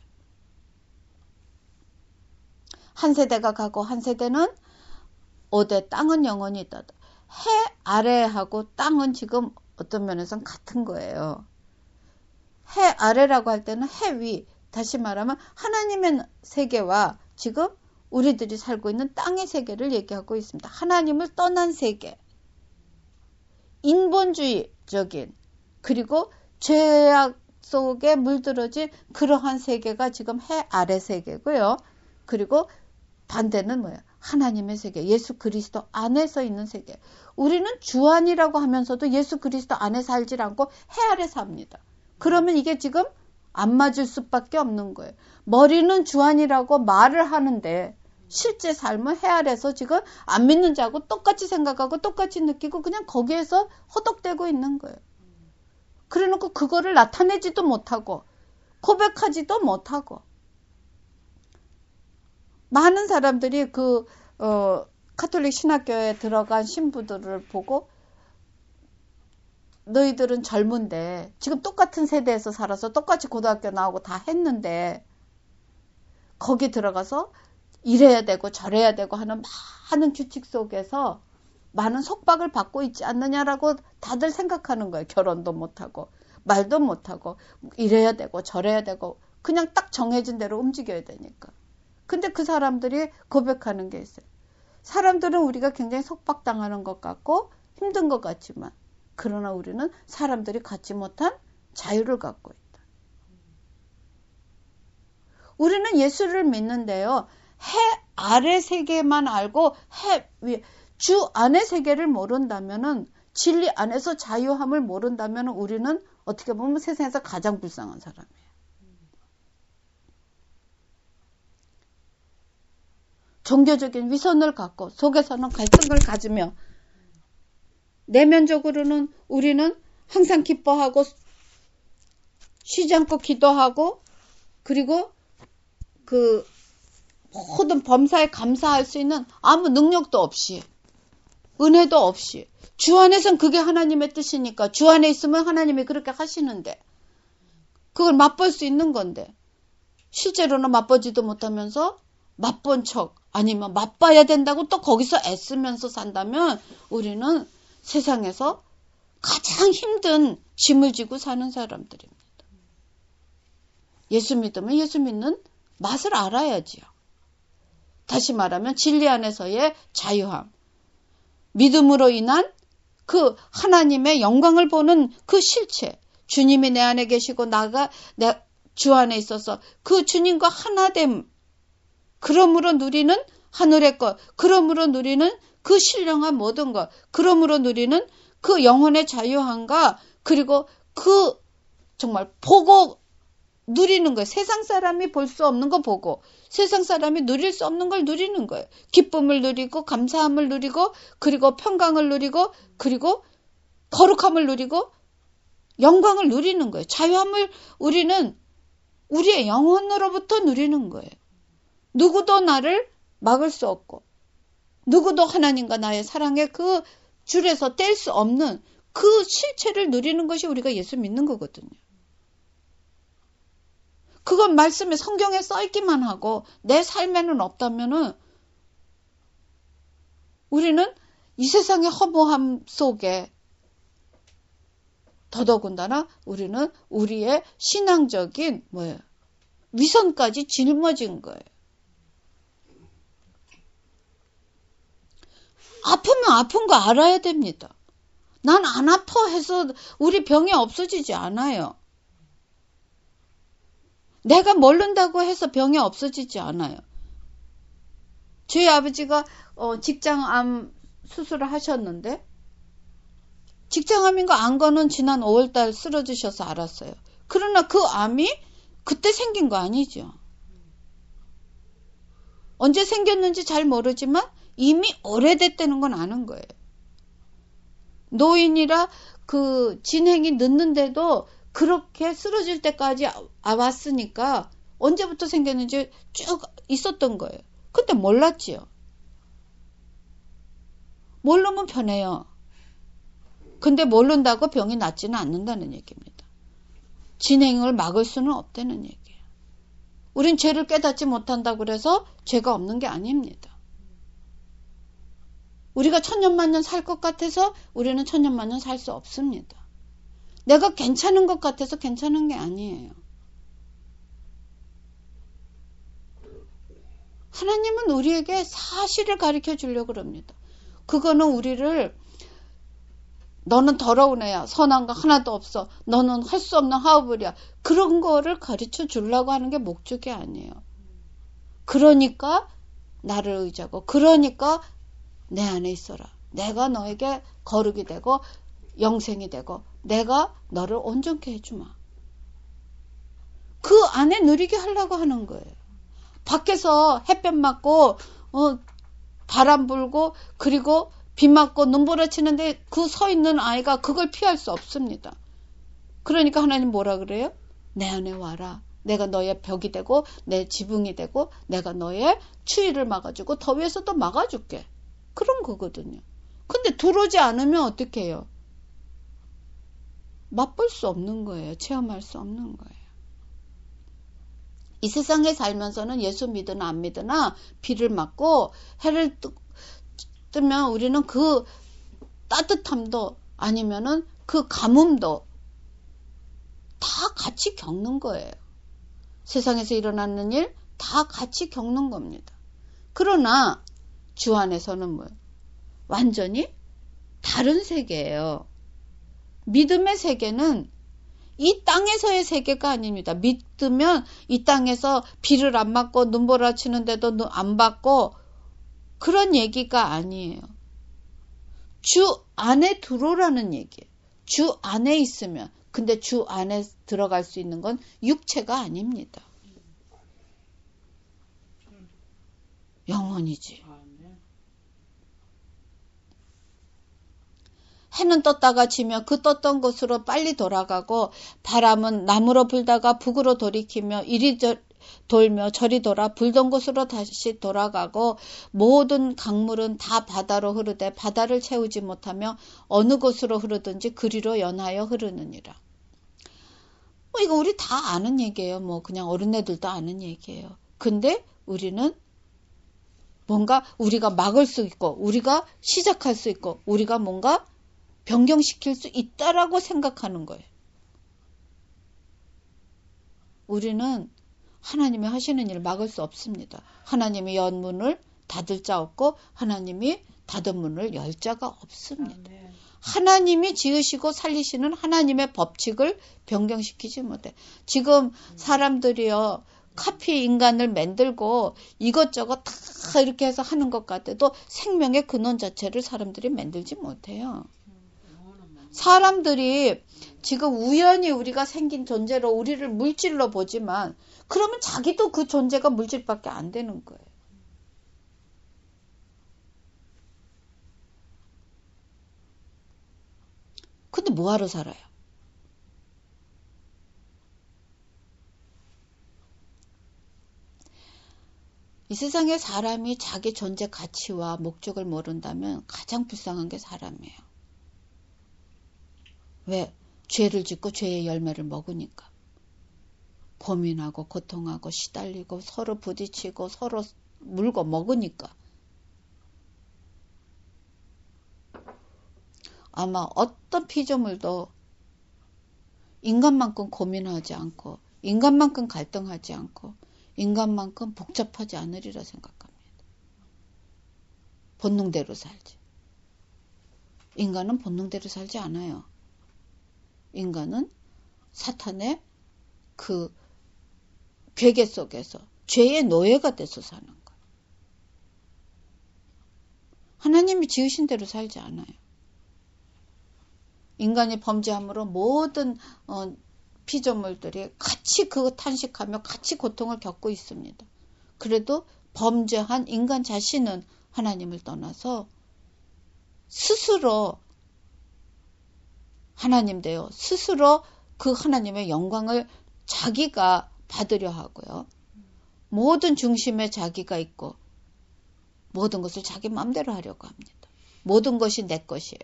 한 세대가 가고 한 세대는 오대 땅은 영원히 있다. 해 아래하고 땅은 지금 어떤 면에서는 같은 거예요. 해 아래라고 할 때는 해 위, 다시 말하면 하나님의 세계와 지금 우리들이 살고 있는 땅의 세계를 얘기하고 있습니다. 하나님을 떠난 세계, 인본주의적인 그리고 죄악 속에 물들어진 그러한 세계가 지금 해 아래 세계고요. 그리고 반대는 뭐예요? 하나님의 세계, 예수 그리스도 안에서 있는 세계. 우리는 주 안이라고 하면서도 예수 그리스도 안에 살질 않고 해 아래 삽니다. 그러면 이게 지금 안 맞을 수밖에 없는 거예요. 머리는 주 안이라고 말을 하는데 실제 삶은 해 아래서 지금 안 믿는 자하고 똑같이 생각하고 똑같이 느끼고 그냥 거기에서 허덕대고 있는 거예요. 그래놓고 그거를 나타내지도 못하고 고백하지도 못하고 많은 사람들이 그 어, 카톨릭 신학교에 들어간 신부들을 보고 너희들은 젊은데 지금 똑같은 세대에서 살아서 똑같이 고등학교 나오고 다 했는데 거기 들어가서 이래야 되고 저래야 되고 하는 많은 규칙 속에서 많은 속박을 받고 있지 않느냐라고 다들 생각하는 거예요. 결혼도 못하고 말도 못하고 이래야 되고 저래야 되고 그냥 딱 정해진 대로 움직여야 되니까. 근데 그 사람들이 고백하는 게 있어요. 사람들은 우리가 굉장히 속박당하는 것 같고 힘든 것 같지만 그러나 우리는 사람들이 갖지 못한 자유를 갖고 있다. 우리는 예수를 믿는데요. 해 아래 세계만 알고 해 위, 주 안의 세계를 모른다면은 진리 안에서 자유함을 모른다면 우리는 어떻게 보면 세상에서 가장 불쌍한 사람이에요. 종교적인 위선을 갖고 속에서는 갈등을 가지며 내면적으로는 우리는 항상 기뻐하고 쉬지 않고 기도하고 그리고 그 모든 범사에 감사할 수 있는 아무 능력도 없이 은혜도 없이 주 안에선 그게 하나님의 뜻이니까 주 안에 있으면 하나님이 그렇게 하시는데 그걸 맛볼 수 있는 건데 실제로는 맛보지도 못하면서 맛본 척 아니면 맛봐야 된다고 또 거기서 애쓰면서 산다면 우리는 세상에서 가장 힘든 짐을 지고 사는 사람들입니다. 예수 믿으면 예수 믿는 맛을 알아야지요. 다시 말하면 진리 안에서의 자유함, 믿음으로 인한 그 하나님의 영광을 보는 그 실체, 주님이 내 안에 계시고 나가 내 주 안에 있어서 그 주님과 하나됨, 그러므로 누리는 하늘의 것, 그러므로 누리는 그 신령한 모든 것, 그러므로 누리는 그 영혼의 자유함과 그리고 그 정말 보고 누리는 거예요. 세상 사람이 볼 수 없는 거 보고 세상 사람이 누릴 수 없는 걸 누리는 거예요. 기쁨을 누리고 감사함을 누리고 그리고 평강을 누리고 그리고 거룩함을 누리고 영광을 누리는 거예요. 자유함을 우리는 우리의 영혼으로부터 누리는 거예요. 누구도 나를 막을 수 없고 누구도 하나님과 나의 사랑의 그 줄에서 뗄 수 없는 그 실체를 누리는 것이 우리가 예수 믿는 거거든요. 그건 말씀에 성경에 써있기만 하고 내 삶에는 없다면은 우리는 이 세상의 허무함 속에 더더군다나 우리는 우리의 신앙적인 뭐예요? 위선까지 짊어진 거예요. 아프면 아픈 거 알아야 됩니다. 난 안 아파 해서 우리 병이 없어지지 않아요. 내가 모른다고 해서 병이 없어지지 않아요. 저희 아버지가 어, 직장암 수술을 하셨는데 직장암인 거 안 거는 지난 오월달 쓰러지셔서 알았어요. 그러나 그 암이 그때 생긴 거 아니죠. 언제 생겼는지 잘 모르지만 이미 오래됐다는 건 아는 거예요. 노인이라 그 진행이 늦는데도 그렇게 쓰러질 때까지 왔으니까 언제부터 생겼는지 쭉 있었던 거예요. 근데 몰랐지요. 모르면 편해요. 근데 모른다고 병이 낫지는 않는다는 얘기입니다. 진행을 막을 수는 없다는 얘기예요. 우린 죄를 깨닫지 못한다고 그래서 죄가 없는 게 아닙니다. 우리가 천년만년 살 것 같아서 우리는 천년만년 살 수 없습니다. 내가 괜찮은 것 같아서 괜찮은 게 아니에요. 하나님은 우리에게 사실을 가르쳐 주려고 합니다. 그거는 우리를 너는 더러운 애야. 선한 거 하나도 없어. 너는 할 수 없는 하우블이야. 그런 거를 가르쳐 주려고 하는 게 목적이 아니에요. 그러니까 나를 의지하고 그러니까 내 안에 있어라. 내가 너에게 거룩이 되고 영생이 되고 내가 너를 온전케 해주마. 그 안에 누리게 하려고 하는 거예요. 밖에서 햇볕 맞고 어, 바람 불고 그리고 비 맞고 눈보라 치는데 그 서 있는 아이가 그걸 피할 수 없습니다. 그러니까 하나님 뭐라 그래요? 내 안에 와라. 내가 너의 벽이 되고 내 지붕이 되고 내가 너의 추위를 막아주고 더위에서도 막아줄게. 그런 거거든요. 근데 들어오지 않으면 어떻게 해요? 맛볼 수 없는 거예요. 체험할 수 없는 거예요. 이 세상에 살면서는 예수 믿으나 안 믿으나 비를 맞고 해를 뜨, 뜨면 우리는 그 따뜻함도 아니면은 그 가뭄도 다 같이 겪는 거예요. 세상에서 일어나는 일 다 같이 겪는 겁니다. 그러나 주 안에서는 뭐예요? 완전히 다른 세계예요. 믿음의 세계는 이 땅에서의 세계가 아닙니다. 믿으면 이 땅에서 비를 안 맞고 눈보라 치는데도 안 받고 그런 얘기가 아니에요. 주 안에 들어오라는 얘기예요. 주 안에 있으면. 근데 주 안에 들어갈 수 있는 건 육체가 아닙니다. 영혼이지. 해는 떴다가 지며 그 떴던 곳으로 빨리 돌아가고 바람은 남으로 불다가 북으로 돌이키며 이리 저, 돌며 저리 돌아 불던 곳으로 다시 돌아가고 모든 강물은 다 바다로 흐르되 바다를 채우지 못하며 어느 곳으로 흐르든지 그리로 연하여 흐르느니라. 뭐 이거 우리 다 아는 얘기예요. 뭐 그냥 어른애들도 아는 얘기예요. 근데 우리는 뭔가 우리가 막을 수 있고 우리가 시작할 수 있고 우리가 뭔가 변경시킬 수 있다라고 생각하는 거예요. 우리는 하나님이 하시는 일을 막을 수 없습니다. 하나님이 연 문을 닫을 자 없고 하나님이 닫은 문을 열 자가 없습니다. 아멘. 하나님이 지으시고 살리시는 하나님의 법칙을 변경시키지 못해. 지금 사람들이요. 카피 인간을 만들고 이것저것 다 이렇게 해서 하는 것 같아도 생명의 근원 자체를 사람들이 만들지 못해요. 사람들이 지금 우연히 우리가 생긴 존재로 우리를 물질로 보지만 그러면 자기도 그 존재가 물질밖에 안 되는 거예요. 근데 뭐하러 살아요? 이 세상에 사람이 자기 존재 가치와 목적을 모른다면 가장 불쌍한 게 사람이에요. 왜? 죄를 짓고 죄의 열매를 먹으니까. 고민하고 고통하고 시달리고 서로 부딪히고 서로 물고 먹으니까. 아마 어떤 피조물도 인간만큼 고민하지 않고 인간만큼 갈등하지 않고 인간만큼 복잡하지 않으리라 생각합니다. 본능대로 살지. 인간은 본능대로 살지 않아요. 인간은 사탄의 그 괴계 속에서 죄의 노예가 돼서 사는 거예요. 하나님이 지으신 대로 살지 않아요. 인간이 범죄함으로 모든 어, 피조물들이 같이 그 탄식하며 같이 고통을 겪고 있습니다. 그래도 범죄한 인간 자신은 하나님을 떠나서 스스로 하나님 되어 스스로 그 하나님의 영광을 자기가 받으려 하고요. 모든 중심에 자기가 있고 모든 것을 자기 마음대로 하려고 합니다. 모든 것이 내 것이에요.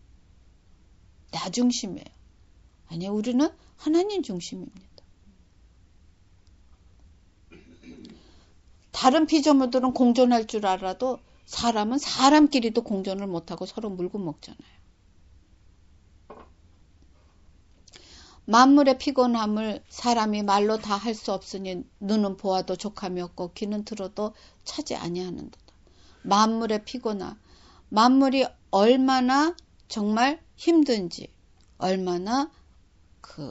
나 중심이에요. 아니요, 우리는 하나님 중심입니다. 다른 피조물들은 공존할 줄 알아도 사람은 사람끼리도 공존을 못하고 서로 물고 먹잖아요. 만물의 피곤함을 사람이 말로 다 할 수 없으니 눈은 보아도 족함이 없고 귀는 들어도 차지 아니하는도다. 만물의 피곤함, 만물이 얼마나 정말 힘든지, 얼마나 그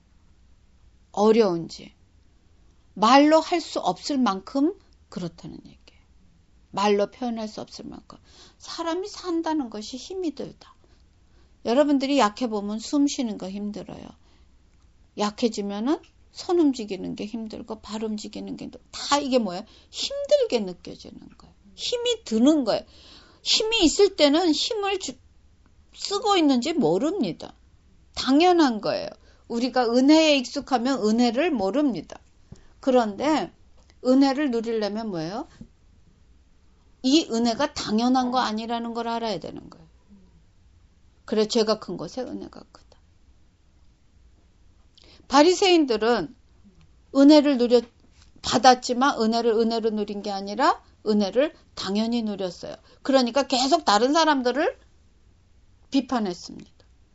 어려운지 말로 할 수 없을 만큼 그렇다는 얘기예요. 말로 표현할 수 없을 만큼. 사람이 산다는 것이 힘이 들다. 여러분들이 약해보면 숨 쉬는 거 힘들어요. 약해지면은 손 움직이는 게 힘들고 발 움직이는 게 다 이게 뭐예요? 힘들게 느껴지는 거예요. 힘이 드는 거예요. 힘이 있을 때는 힘을 주, 쓰고 있는지 모릅니다. 당연한 거예요. 우리가 은혜에 익숙하면 은혜를 모릅니다. 그런데 은혜를 누리려면 뭐예요? 이 은혜가 당연한 거 아니라는 걸 알아야 되는 거예요. 그래 죄가 큰 곳에 은혜가 크다. 바리새인들은 은혜를 누려 받았지만 은혜를 은혜로 누린 게 아니라 은혜를 당연히 누렸어요. 그러니까 계속 다른 사람들을 비판했습니다.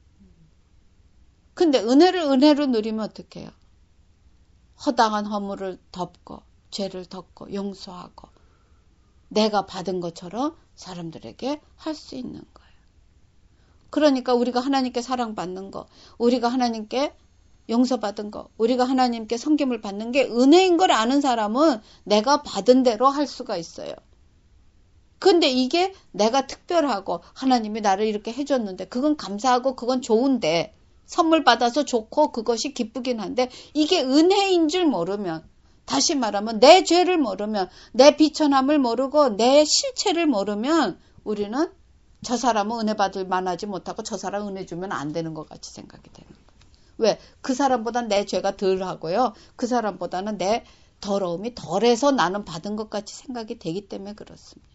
근데 은혜를 은혜로 누리면 어떻게 해요? 허당한 허물을 덮고 죄를 덮고 용서하고 내가 받은 것처럼 사람들에게 할 수 있는 거예요. 그러니까 우리가 하나님께 사랑받는 거, 우리가 하나님께 용서받은 거, 우리가 하나님께 섬김을 받는 게 은혜인 걸 아는 사람은 내가 받은 대로 할 수가 있어요. 근데 이게 내가 특별하고 하나님이 나를 이렇게 해줬는데 그건 감사하고 그건 좋은데 선물 받아서 좋고 그것이 기쁘긴 한데 이게 은혜인 줄 모르면, 다시 말하면 내 죄를 모르면, 내 비천함을 모르고 내 실체를 모르면 우리는 저 사람은 은혜 받을 만하지 못하고 저 사람 은혜 주면 안 되는 것 같이 생각이 되는 거예요. 왜? 그 사람보다 내 죄가 덜 하고요. 그 사람보다는 내 더러움이 덜해서 나는 받은 것 같이 생각이 되기 때문에 그렇습니다.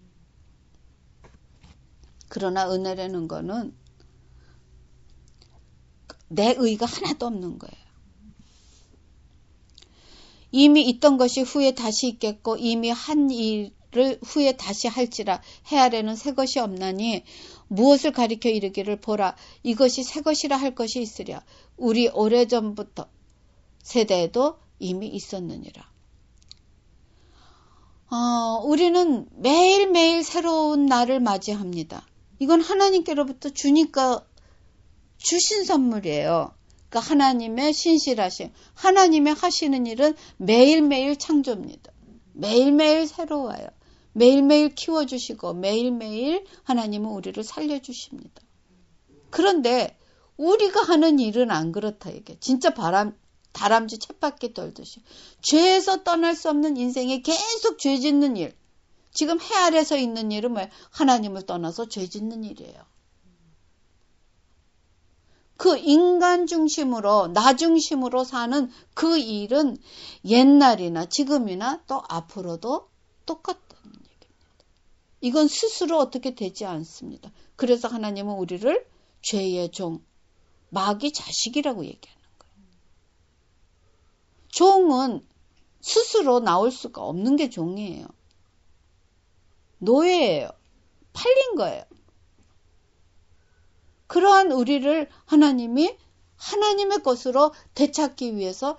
그러나 은혜라는 거는 내 의가 하나도 없는 거예요. 이미 있던 것이 후에 다시 있겠고 이미 한 일을 후에 다시 할지라 헤아려는 새 것이 없나니 무엇을 가리켜 이르기를 보라 이것이 새 것이라 할 것이 있으랴 우리 오래전부터 세대에도 이미 있었느니라. 어, 우리는 매일매일 새로운 날을 맞이합니다. 이건 하나님께로부터 주니까 주신 선물이에요. 그러니까 하나님의 신실하심, 하나님의 하시는 일은 매일매일 창조입니다. 매일매일 새로워요. 매일매일 키워주시고 매일매일 하나님은 우리를 살려주십니다. 그런데 우리가 하는 일은 안 그렇다 이게. 진짜 바람, 다람쥐 쳇바퀴 돌듯이 죄에서 떠날 수 없는 인생에 계속 죄 짓는 일. 지금 해 아래서 있는 일은 뭐예요? 하나님을 떠나서 죄 짓는 일이에요. 그 인간 중심으로 나 중심으로 사는 그 일은 옛날이나 지금이나 또 앞으로도 똑같다는 얘기입니다. 이건 스스로 어떻게 되지 않습니다. 그래서 하나님은 우리를 죄의 종, 마귀 자식이라고 얘기하는 거예요. 종은 스스로 나올 수가 없는 게 종이에요. 노예예요. 팔린 거예요. 그러한 우리를 하나님이 하나님의 것으로 되찾기 위해서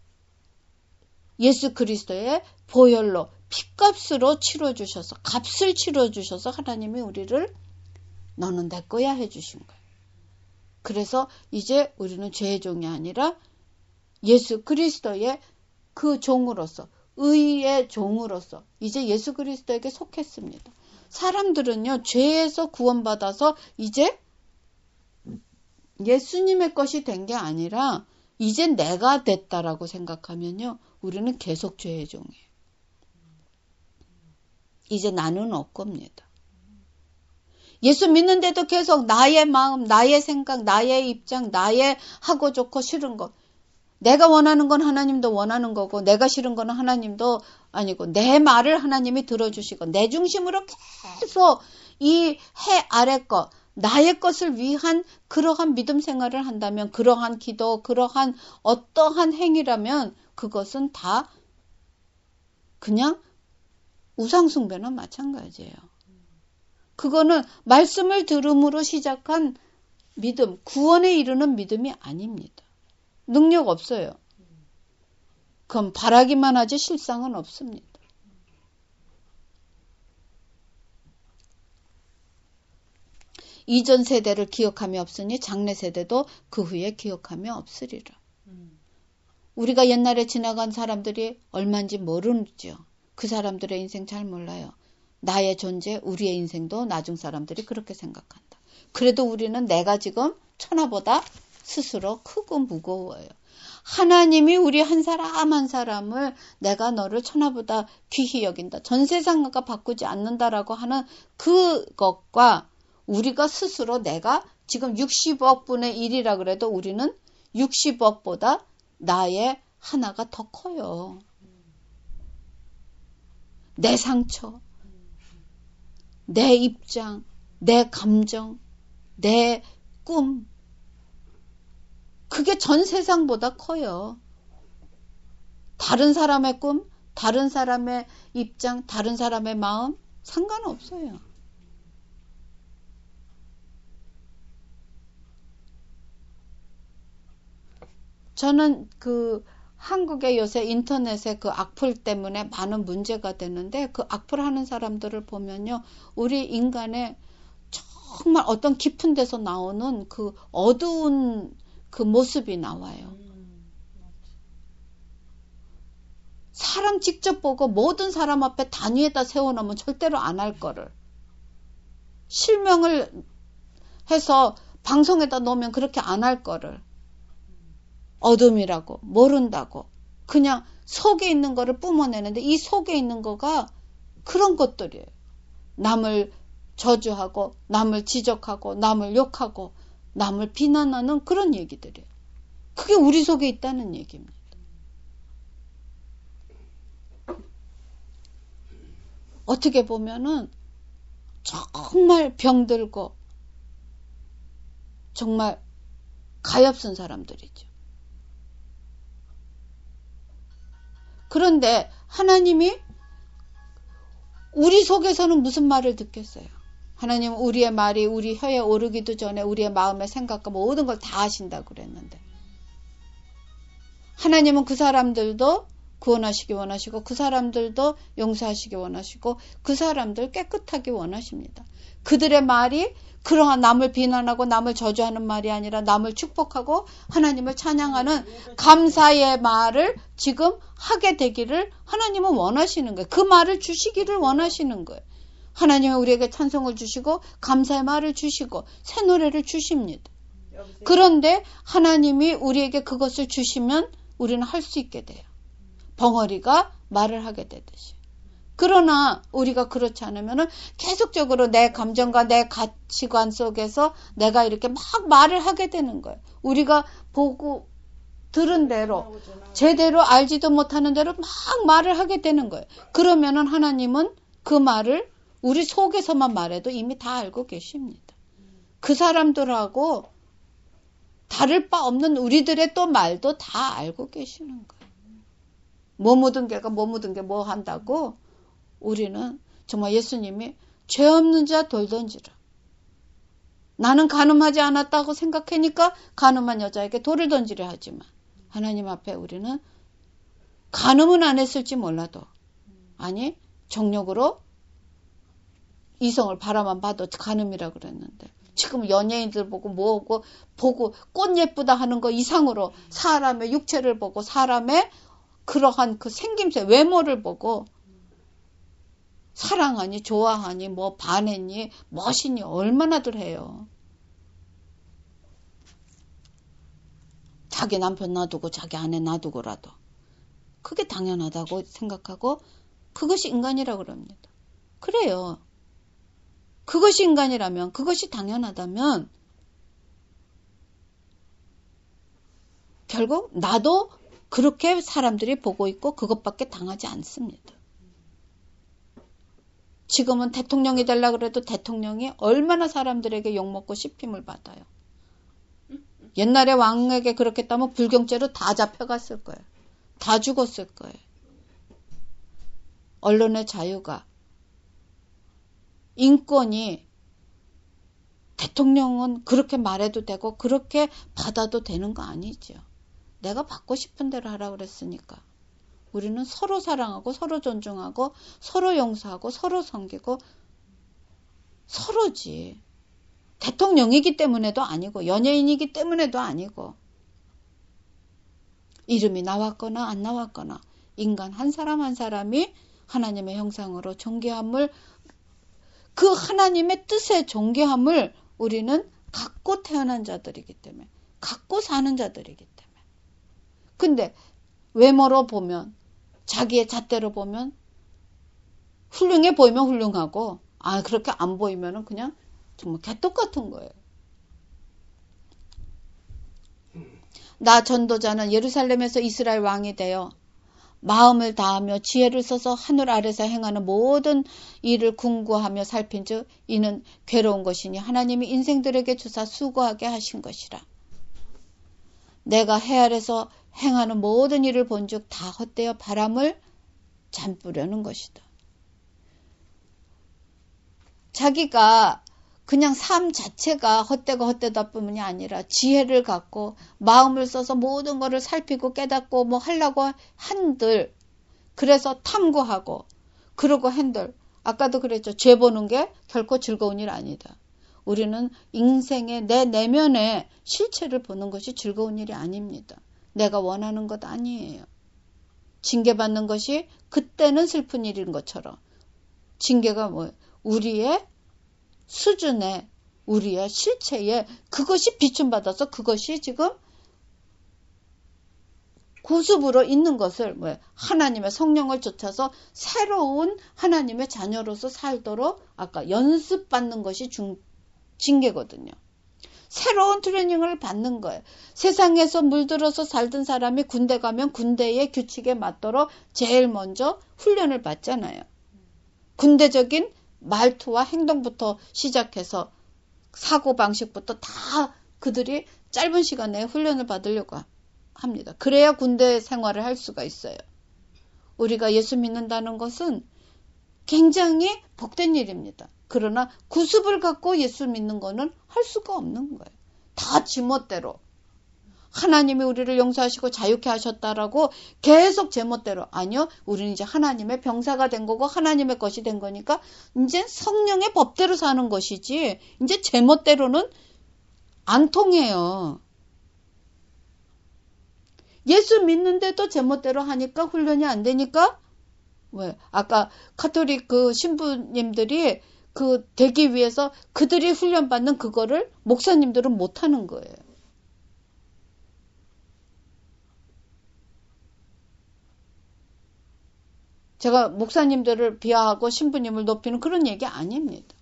예수 그리스도의 보혈로 핏값으로 치러주셔서 값을 치러주셔서 하나님이 우리를 너는 내 거야 해주신 거예요. 그래서 이제 우리는 죄의 종이 아니라 예수 그리스도의 그 종으로서 의의 종으로서 이제 예수 그리스도에게 속했습니다. 사람들은요 죄에서 구원받아서 이제 예수님의 것이 된 게 아니라 이제 내가 됐다라고 생각하면요 우리는 계속 죄의 종이에요. 이제 나는 없겁니다. 예수 믿는데도 계속 나의 마음, 나의 생각, 나의 입장, 나의 하고 좋고 싫은 것. 내가 원하는 건 하나님도 원하는 거고 내가 싫은 건 하나님도 아니고 내 말을 하나님이 들어주시고 내 중심으로 계속 이 해 아래 것 나의 것을 위한 그러한 믿음 생활을 한다면 그러한 기도 그러한 어떠한 행위라면 그것은 다 그냥 우상숭배나 마찬가지예요. 그거는 말씀을 들음으로 시작한 믿음, 구원에 이르는 믿음이 아닙니다. 능력 없어요. 그럼 바라기만 하지 실상은 없습니다. 이전 세대를 기억함이 없으니 장래 세대도 그 후에 기억함이 없으리라. 음. 우리가 옛날에 지나간 사람들이 얼마인지 모르죠. 그 사람들의 인생 잘 몰라요. 나의 존재, 우리의 인생도 나중 사람들이 그렇게 생각한다. 그래도 우리는 내가 지금 천하보다 스스로 크고 무거워요. 하나님이 우리 한 사람 한 사람을 내가 너를 천하보다 귀히 여긴다. 전 세상과 바꾸지 않는다라고 하는 그것과 우리가 스스로 내가 지금 육십억 분의 일이라 그래도 우리는 육십억보다 나의 하나가 더 커요. 내 상처, 내 입장, 내 감정, 내 꿈. 그게 전 세상보다 커요. 다른 사람의 꿈, 다른 사람의 입장, 다른 사람의 마음 상관없어요. 저는 그 한국의 요새 인터넷의 그 악플 때문에 많은 문제가 되는데 그 악플 하는 사람들을 보면요. 우리 인간의 정말 어떤 깊은 데서 나오는 그 어두운 그 모습이 나와요. 사람 직접 보고 모든 사람 앞에 단위에다 세워놓으면 절대로 안 할 거를 실명을 해서 방송에다 놓으면 그렇게 안 할 거를 어둠이라고 모른다고 그냥 속에 있는 거를 뿜어내는데 이 속에 있는 거가 그런 것들이에요. 남을 저주하고 남을 지적하고 남을 욕하고 남을 비난하는 그런 얘기들이에요. 그게 우리 속에 있다는 얘기입니다. 어떻게 보면은 정말 병들고 정말 가엾은 사람들이죠. 그런데 하나님이 우리 속에서는 무슨 말을 듣겠어요? 하나님은 우리의 말이 우리 혀에 오르기도 전에 우리의 마음의 생각과 모든 걸 다 아신다고 그랬는데 하나님은 그 사람들도 구원하시기 원하시고 그 사람들도 용서하시기 원하시고 그 사람들 깨끗하기 원하십니다. 그들의 말이 그러한 남을 비난하고 남을 저주하는 말이 아니라 남을 축복하고 하나님을 찬양하는 감사의 말을 지금 하게 되기를 하나님은 원하시는 거예요. 그 말을 주시기를 원하시는 거예요. 하나님은 우리에게 찬송을 주시고 감사의 말을 주시고 새 노래를 주십니다. 그런데 하나님이 우리에게 그것을 주시면 우리는 할 수 있게 돼요. 벙어리가 말을 하게 되듯이. 그러나 우리가 그렇지 않으면 계속적으로 내 감정과 내 가치관 속에서 내가 이렇게 막 말을 하게 되는 거예요. 우리가 보고 들은 대로 제대로 알지도 못하는 대로 막 말을 하게 되는 거예요. 그러면은 하나님은 그 말을 우리 속에서만 말해도 이미 다 알고 계십니다. 그 사람들하고 다를 바 없는 우리들의 또 말도 다 알고 계시는 거예요. 뭐 묻은 개가 뭐 묻은 게 뭐 한다고 우리는 정말 예수님이 죄 없는 자 돌 던지라. 나는 간음하지 않았다고 생각하니까 간음한 여자에게 돌을 던지려 하지만 하나님 앞에 우리는 간음은 안 했을지 몰라도 아니 정욕으로 이성을 바라만 봐도 간음이라 그랬는데 지금 연예인들 보고 뭐고 보고 꽃 예쁘다 하는 거 이상으로 사람의 육체를 보고 사람의 그러한 그 생김새 외모를 보고 사랑하니 좋아하니 뭐 반했니 멋이니 얼마나들 해요. 자기 남편 놔두고 자기 아내 놔두고라도 그게 당연하다고 생각하고 그것이 인간이라고 그럽니다. 그래요. 그것이 인간이라면 그것이 당연하다면 결국 나도 그렇게 사람들이 보고 있고 그것밖에 당하지 않습니다. 지금은 대통령이 되려고 그래도 대통령이 얼마나 사람들에게 욕먹고 씹힘을 받아요. 옛날에 왕에게 그렇게 했다면 불경죄로 다 잡혀갔을 거예요. 다 죽었을 거예요. 언론의 자유가 인권이 대통령은 그렇게 말해도 되고 그렇게 받아도 되는 거 아니죠. 내가 받고 싶은 대로 하라고 그랬으니까. 우리는 서로 사랑하고 서로 존중하고 서로 용서하고 서로 섬기고 서로지. 대통령이기 때문에도 아니고 연예인이기 때문에도 아니고 이름이 나왔거나 안 나왔거나 인간 한 사람 한 사람이 하나님의 형상으로 존귀함을 그 하나님의 뜻의 존귀함을 우리는 갖고 태어난 자들이기 때문에 갖고 사는 자들이기 때문에 근데 외모로 보면 자기의 잣대로 보면 훌륭해 보이면 훌륭하고 아 그렇게 안 보이면은 그냥 정말 개떡 같은 거예요. 나 전도자는 예루살렘에서 이스라엘 왕이 되어 마음을 다하며 지혜를 써서 하늘 아래서 행하는 모든 일을 궁구하며 살핀즉 이는 괴로운 것이니 하나님이 인생들에게 주사 수고하게 하신 것이라. 내가 해 아래서 행하는 모든 일을 본즉 다 헛되어 바람을 잠부려는 것이다. 자기가 그냥 삶 자체가 헛되고 헛되다 뿐만이 아니라 지혜를 갖고 마음을 써서 모든 것을 살피고 깨닫고 뭐 하려고 한들 그래서 탐구하고 그러고 한들 아까도 그랬죠. 죄 보는 게 결코 즐거운 일 아니다. 우리는 인생의 내 내면의 실체를 보는 것이 즐거운 일이 아닙니다. 내가 원하는 것 아니에요. 징계받는 것이 그때는 슬픈 일인 것처럼 징계가 뭐예요? 우리의 수준에 우리의 실체에 그것이 비춤받아서 그것이 지금 구습으로 있는 것을 뭐예요? 하나님의 성령을 쫓아서 새로운 하나님의 자녀로서 살도록 아까 연습받는 것이 중, 징계거든요. 새로운 트레이닝을 받는 거예요. 세상에서 물들어서 살던 사람이 군대 가면 군대의 규칙에 맞도록 제일 먼저 훈련을 받잖아요. 군대적인 말투와 행동부터 시작해서 사고방식부터 다 그들이 짧은 시간 내에 훈련을 받으려고 합니다. 그래야 군대 생활을 할 수가 있어요. 우리가 예수 믿는다는 것은 굉장히 복된 일입니다. 그러나 구습을 갖고 예수 믿는 거는 할 수가 없는 거예요. 다 지멋대로. 하나님이 우리를 용서하시고 자유케 하셨다라고 계속 제멋대로. 아니요. 우리는 이제 하나님의 병사가 된 거고 하나님의 것이 된 거니까 이제 성령의 법대로 사는 것이지 이제 제멋대로는 안 통해요. 예수 믿는데도 제멋대로 하니까 훈련이 안 되니까 왜? 아까 카톨릭 그 신부님들이 그 되기 위해서 그들이 훈련받는 그거를 목사님들은 못하는 거예요. 제가 목사님들을 비하하고 신부님을 높이는 그런 얘기 아닙니다.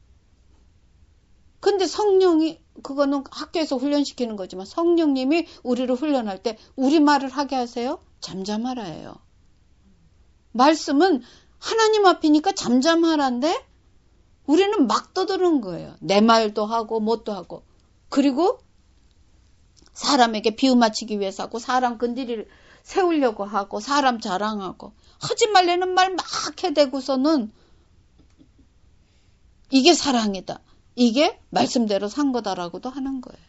근데 성령이 그거는 학교에서 훈련시키는 거지만 성령님이 우리를 훈련할 때 우리 말을 하게 하세요? 잠잠하라예요. 말씀은 하나님 앞이니까 잠잠하란데 우리는 막 떠드는 거예요. 내 말도 하고 뭣도 하고. 그리고 사람에게 비유 맞추기 위해서 하고 사람 건드리를 세우려고 하고 사람 자랑하고 하지 말라는 말 막 해대고서는 이게 사랑이다. 이게 말씀대로 산 거다라고도 하는 거예요.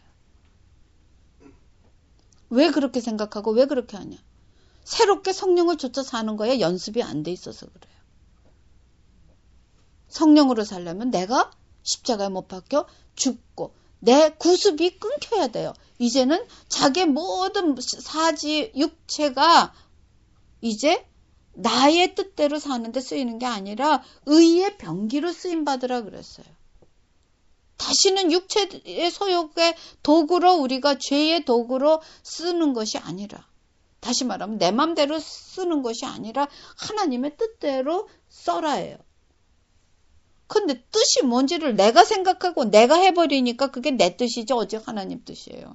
왜 그렇게 생각하고 왜 그렇게 하냐. 새롭게 성령을 쫓아 사는 거에 연습이 안 돼 있어서 그래요. 성령으로 살려면 내가 십자가에 못 박혀 죽고 내 구습이 끊겨야 돼요. 이제는 자기의 모든 사지 육체가 이제 나의 뜻대로 사는데 쓰이는 게 아니라 의의 병기로 쓰임받으라 그랬어요. 다시는 육체의 소욕의 도구로 우리가 죄의 도구로 쓰는 것이 아니라 다시 말하면 내 맘대로 쓰는 것이 아니라 하나님의 뜻대로 써라예요. 근데 뜻이 뭔지를 내가 생각하고 내가 해버리니까 그게 내 뜻이죠. 오직 하나님 뜻이에요.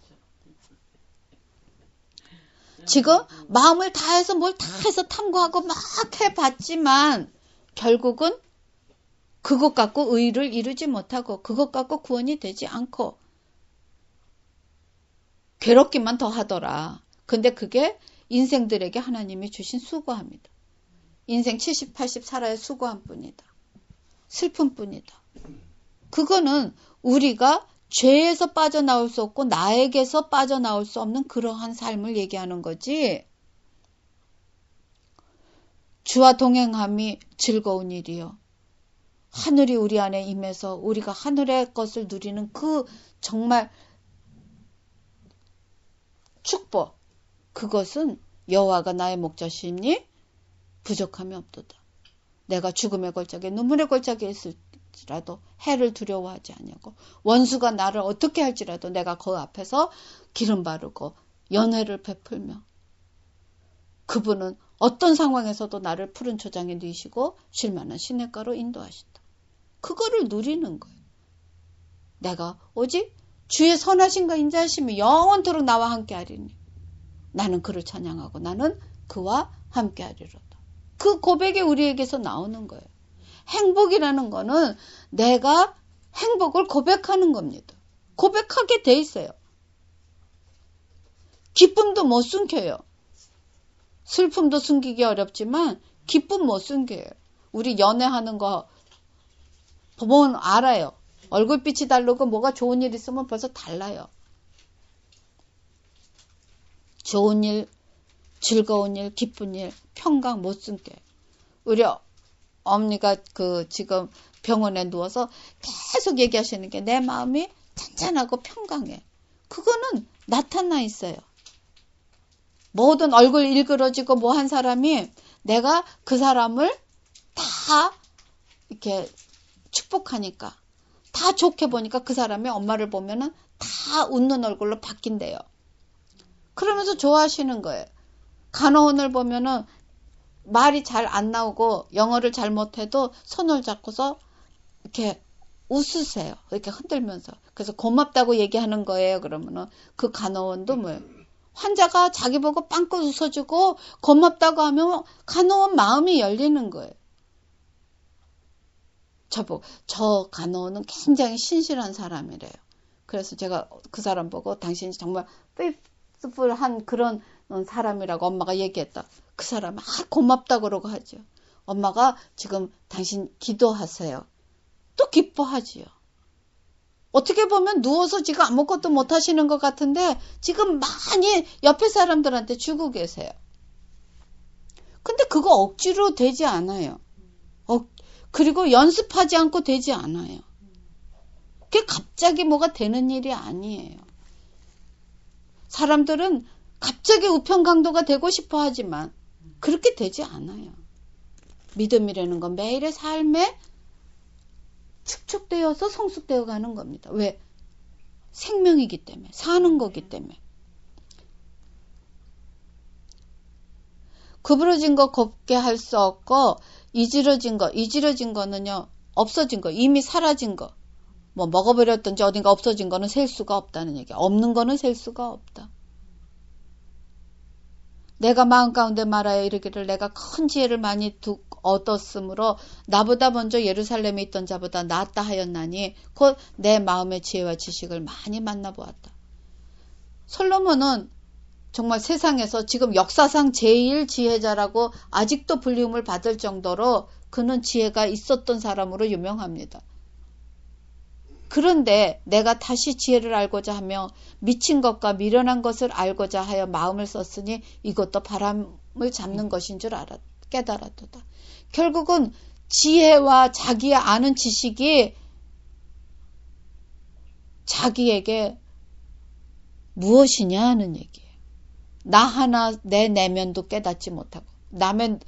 지금 마음을 다해서 뭘 다 해서 탐구하고 막 해봤지만 결국은 그것 갖고 의를 이루지 못하고 그것 갖고 구원이 되지 않고 괴롭기만 더 하더라. 근데 그게 인생들에게 하나님이 주신 수고합니다. 인생 칠십, 팔십 살아야 수고한 뿐이다. 슬픈 뿐이다. 그거는 우리가 죄에서 빠져나올 수 없고 나에게서 빠져나올 수 없는 그러한 삶을 얘기하는 거지. 주와 동행함이 즐거운 일이요. 하늘이 우리 안에 임해서 우리가 하늘의 것을 누리는 그 정말 축복, 그것은 여호와가 나의 목자시니 부족함이 없도다. 내가 죽음의 골짜기에 눈물의 골짜기에 있을지라도 해를 두려워하지 아니하고 원수가 나를 어떻게 할지라도 내가 그 앞에서 기름 바르고 연회를 베풀며 그분은 어떤 상황에서도 나를 푸른 초장에 누이시고 쉴만한 시냇가로 인도하신다. 그거를 누리는 거예요. 내가 오직 주의 선하심과 인자하심이 영원토록 나와 함께하리니 나는 그를 찬양하고 나는 그와 함께하리로다. 그 고백이 우리에게서 나오는 거예요. 행복이라는 거는 내가 행복을 고백하는 겁니다. 고백하게 돼 있어요. 기쁨도 못 숨겨요. 슬픔도 숨기기 어렵지만 기쁨 못 숨겨요. 우리 연애하는 거 보면 알아요. 얼굴빛이 다르고 뭐가 좋은 일 있으면 벌써 달라요. 좋은 일, 즐거운 일, 기쁜 일, 평강 못 숨겨요. 우리 어머니가 그 지금 병원에 누워서 계속 얘기하시는 게 내 마음이 잔잔하고 평강해. 그거는 나타나 있어요. 모든 얼굴 일그러지고 뭐 한 사람이 내가 그 사람을 다 이렇게 축복하니까 다 좋게 보니까 그 사람이 엄마를 보면은 다 웃는 얼굴로 바뀐대요. 그러면서 좋아하시는 거예요. 간호원을 보면은 말이 잘 안 나오고 영어를 잘 못해도 손을 잡고서 이렇게 웃으세요. 이렇게 흔들면서. 그래서 고맙다고 얘기하는 거예요. 그러면은 그 간호원도 뭐예요? 환자가 자기 보고 빵긋 웃어주고 고맙다고 하면 간호원 마음이 열리는 거예요. 저보고 저 간호원은 굉장히 신실한 사람이래요. 그래서 제가 그 사람 보고 당신이 정말 페이스풀한 그런 사람이라고 엄마가 얘기했다. 그 사람은 아, 고맙다 그러고 하죠. 엄마가 지금 당신 기도하세요. 또 기뻐하지요. 어떻게 보면 누워서 지금 아무것도 못 하시는 것 같은데 지금 많이 옆에 사람들한테 주고 계세요. 근데 그거 억지로 되지 않아요. 어, 그리고 연습하지 않고 되지 않아요. 그게 갑자기 뭐가 되는 일이 아니에요. 사람들은 갑자기 우편강도가 되고 싶어 하지만 그렇게 되지 않아요. 믿음이라는 건 매일의 삶에 축적되어서 성숙되어 가는 겁니다. 왜? 생명이기 때문에, 사는 거기 때문에. 구부러진 거 곱게 할 수 없고 이지러진 거, 이지러진 거는요, 없어진 거, 이미 사라진 거, 뭐 먹어버렸든지 어딘가 없어진 거는 셀 수가 없다는 얘기야. 없는 거는 셀 수가 없다. 내가 마음 가운데 말하여 이르기를 내가 큰 지혜를 많이 두, 얻었으므로 나보다 먼저 예루살렘에 있던 자보다 낫다 하였나니 곧 내 마음의 지혜와 지식을 많이 만나보았다. 솔로몬은 정말 세상에서 지금 역사상 제일 지혜자라고 아직도 불림을 받을 정도로 그는 지혜가 있었던 사람으로 유명합니다. 그런데 내가 다시 지혜를 알고자 하며 미친 것과 미련한 것을 알고자 하여 마음을 썼으니 이것도 바람을 잡는 것인 줄 알았, 깨달았도다. 결국은 지혜와 자기의 아는 지식이 자기에게 무엇이냐 하는 얘기예요. 나 하나 내 내면도 깨닫지 못하고 남의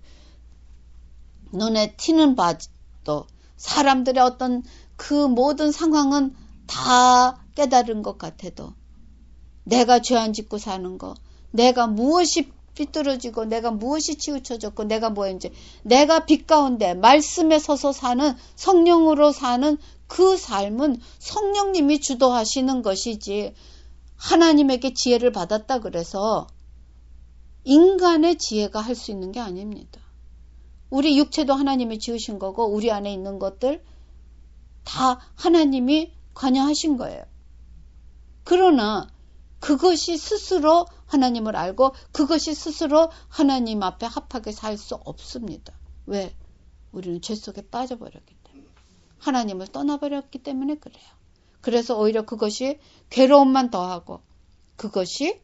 눈에 튀는 바도 사람들의 어떤 그 모든 상황은 다 깨달은 것 같아도 내가 죄 안 짓고 사는 거, 내가 무엇이 삐뚤어지고 내가 무엇이 치우쳐졌고 내가 뭐인지 내가 빛 가운데 말씀에 서서 사는 성령으로 사는 그 삶은 성령님이 주도하시는 것이지 하나님에게 지혜를 받았다 그래서 인간의 지혜가 할 수 있는 게 아닙니다. 우리 육체도 하나님이 지으신 거고 우리 안에 있는 것들 다 하나님이 관여하신 거예요. 그러나 그것이 스스로 하나님을 알고 그것이 스스로 하나님 앞에 합하게 살 수 없습니다. 왜? 우리는 죄 속에 빠져버렸기 때문에. 하나님을 떠나버렸기 때문에 그래요. 그래서 오히려 그것이 괴로움만 더하고 그것이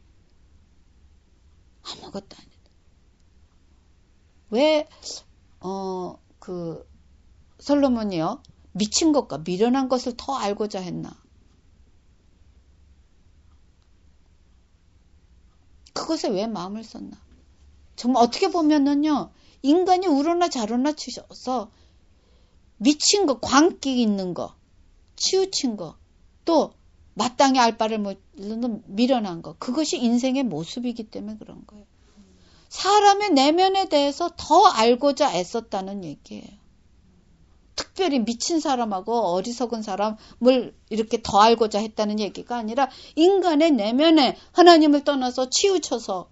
아무것도 아니다. 왜, 어, 그, 솔로몬이요? 미친 것과 미련한 것을 더 알고자 했나? 그것에 왜 마음을 썼나? 정말 어떻게 보면은요, 인간이 우러나 자러나 치셔서 미친 거, 광기 있는 거, 치우친 거, 또 마땅히 알 바를 모르는 미련한 거, 그것이 인생의 모습이기 때문에 그런 거예요. 사람의 내면에 대해서 더 알고자 애썼다는 얘기예요. 특별히 미친 사람하고 어리석은 사람을 이렇게 더 알고자 했다는 얘기가 아니라 인간의 내면에 하나님을 떠나서 치우쳐서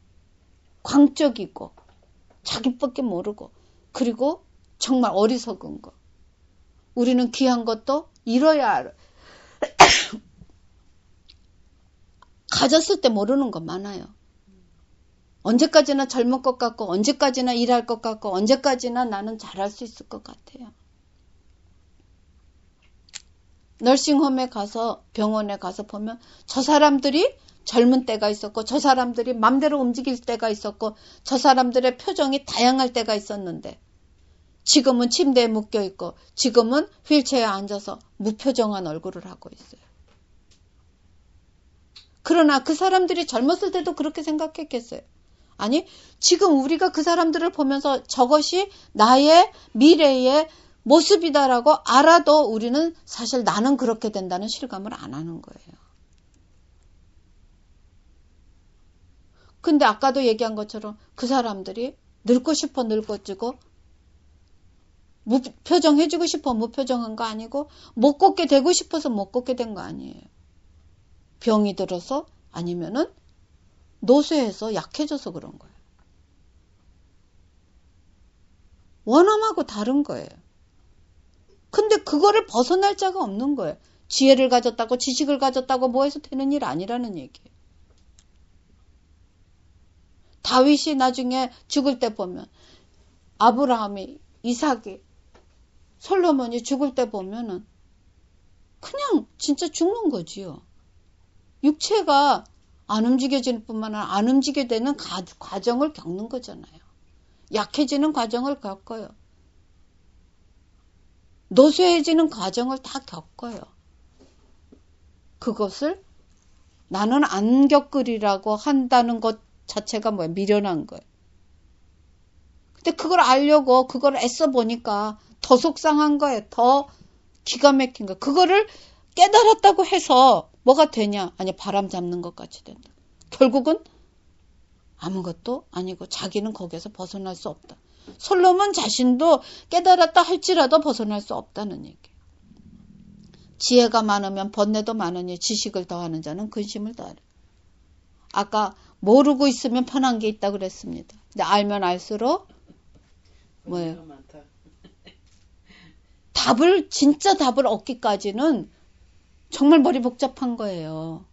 광적이고 자기밖에 모르고 그리고 정말 어리석은 거. 우리는 귀한 것도 잃어야 알아. 가졌을 때 모르는 거 많아요. 언제까지나 젊을 것 같고 언제까지나 일할 것 같고 언제까지나 나는 잘할 수 있을 것 같아요. 너싱홈에 가서 병원에 가서 보면 저 사람들이 젊은 때가 있었고 저 사람들이 맘대로 움직일 때가 있었고 저 사람들의 표정이 다양할 때가 있었는데 지금은 침대에 묶여있고 지금은 휠체어에 앉아서 무표정한 얼굴을 하고 있어요. 그러나 그 사람들이 젊었을 때도 그렇게 생각했겠어요? 아니, 지금 우리가 그 사람들을 보면서 저것이 나의 미래의 모습이다라고 알아도 우리는 사실 나는 그렇게 된다는 실감을 안 하는 거예요. 근데 아까도 얘기한 것처럼 그 사람들이 늙고 싶어 늙어지고 무표정 해주고 싶어 무표정한 거 아니고 못 걷게 되고 싶어서 못 걷게 된 거 아니에요. 병이 들어서 아니면은 노쇠해서 약해져서 그런 거예요. 원함하고 다른 거예요. 근데 그거를 벗어날 자가 없는 거예요. 지혜를 가졌다고 지식을 가졌다고 뭐 해서 되는 일 아니라는 얘기예요. 다윗이 나중에 죽을 때 보면 아브라함이 이삭이 솔로몬이 죽을 때 보면은 그냥 진짜 죽는 거지요. 육체가 안 움직여지는 뿐만 아니라 안 움직이게 되는 가, 과정을 겪는 거잖아요. 약해지는 과정을 겪어요. 노쇠해지는 과정을 다 겪어요. 그것을 나는 안 겪으리라고 한다는 것 자체가 뭐야? 미련한 거예요. 근데 그걸 알려고 그걸 애써 보니까 더 속상한 거예요. 더 기가 막힌 거예요. 그거를 깨달았다고 해서 뭐가 되냐? 아니, 바람 잡는 것 같이 된다. 결국은 아무것도 아니고 자기는 거기에서 벗어날 수 없다. 솔로몬 자신도 깨달았다 할지라도 벗어날 수 없다는 얘기예요. 지혜가 많으면 번뇌도 많으니 지식을 더하는 자는 근심을 더하라. 아까 모르고 있으면 편한 게 있다고 그랬습니다. 근데 알면 알수록 뭐예요? 답을 진짜 답을 얻기까지는 정말 머리 복잡한 거예요.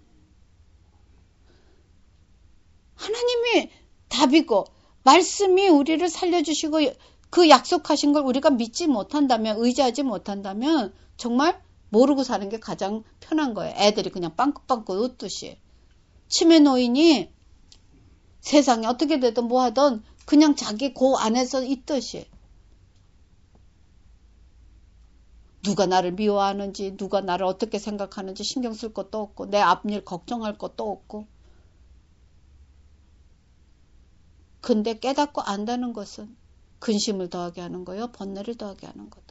하나님이 답이고 말씀이 우리를 살려주시고 그 약속하신 걸 우리가 믿지 못한다면 의지하지 못한다면 정말 모르고 사는 게 가장 편한 거예요. 애들이 그냥 빵긋빵긋 웃듯이. 치매 노인이 세상에 어떻게 되든 뭐 하든 그냥 자기 그 안에서 있듯이. 누가 나를 미워하는지 누가 나를 어떻게 생각하는지 신경 쓸 것도 없고 내 앞일 걱정할 것도 없고. 근데 깨닫고 안다는 것은 근심을 더하게 하는 거요. 번뇌를 더하게 하는 거다.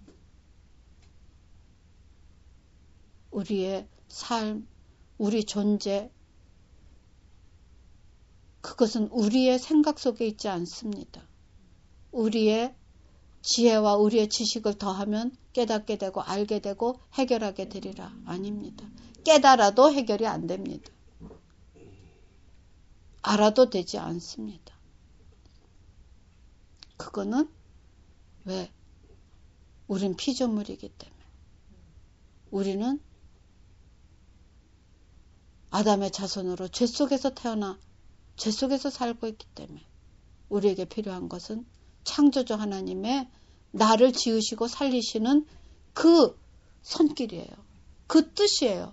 우리의 삶, 우리 존재, 그것은 우리의 생각 속에 있지 않습니다. 우리의 지혜와 우리의 지식을 더하면 깨닫게 되고 알게 되고 해결하게 되리라. 아닙니다. 깨달아도 해결이 안 됩니다. 알아도 되지 않습니다. 그거는 왜? 우린 피조물이기 때문에. 우리는 아담의 자손으로 죄 속에서 태어나 죄 속에서 살고 있기 때문에 우리에게 필요한 것은 창조주 하나님의 나를 지으시고 살리시는 그 손길이에요. 그 뜻이에요.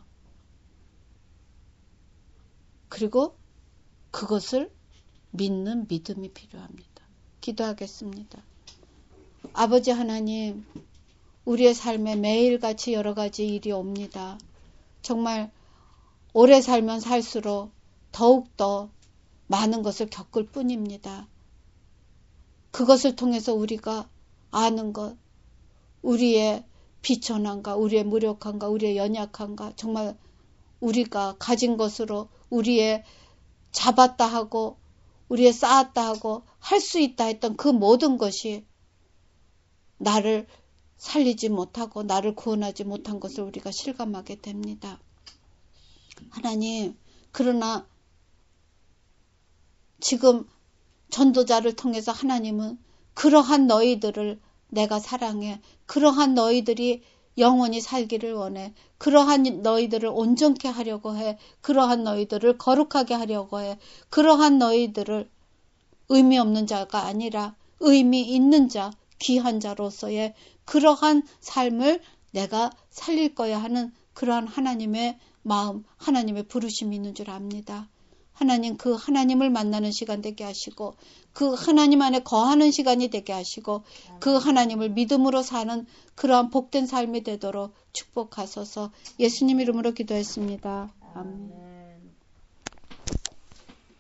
그리고 그것을 믿는 믿음이 필요합니다. 기도하겠습니다. 아버지 하나님, 우리의 삶에 매일같이 여러 가지 일이 옵니다. 정말 오래 살면 살수록 더욱더 많은 것을 겪을 뿐입니다. 그것을 통해서 우리가 아는 것, 우리의 비천함과 우리의 무력함과 우리의 연약함과 정말 우리가 가진 것으로 우리의 잡았다 하고 우리의 쌓았다 하고 할 수 있다 했던 그 모든 것이 나를 살리지 못하고 나를 구원하지 못한 것을 우리가 실감하게 됩니다. 하나님, 그러나 지금 전도자를 통해서 하나님은 그러한 너희들을 내가 사랑해. 그러한 너희들이 영원히 살기를 원해. 그러한 너희들을 온전케 하려고 해. 그러한 너희들을 거룩하게 하려고 해. 그러한 너희들을 의미 없는 자가 아니라 의미 있는 자, 귀한 자로서의 그러한 삶을 내가 살릴 거야 하는 그러한 하나님의 마음, 하나님의 부르심이 있는 줄 압니다. 하나님, 그 하나님을 만나는 시간 되게 하시고 그 하나님 안에 거하는 시간이 되게 하시고 그 하나님을 믿음으로 사는 그러한 복된 삶이 되도록 축복하소서. 예수님 이름으로 기도했습니다. 아멘.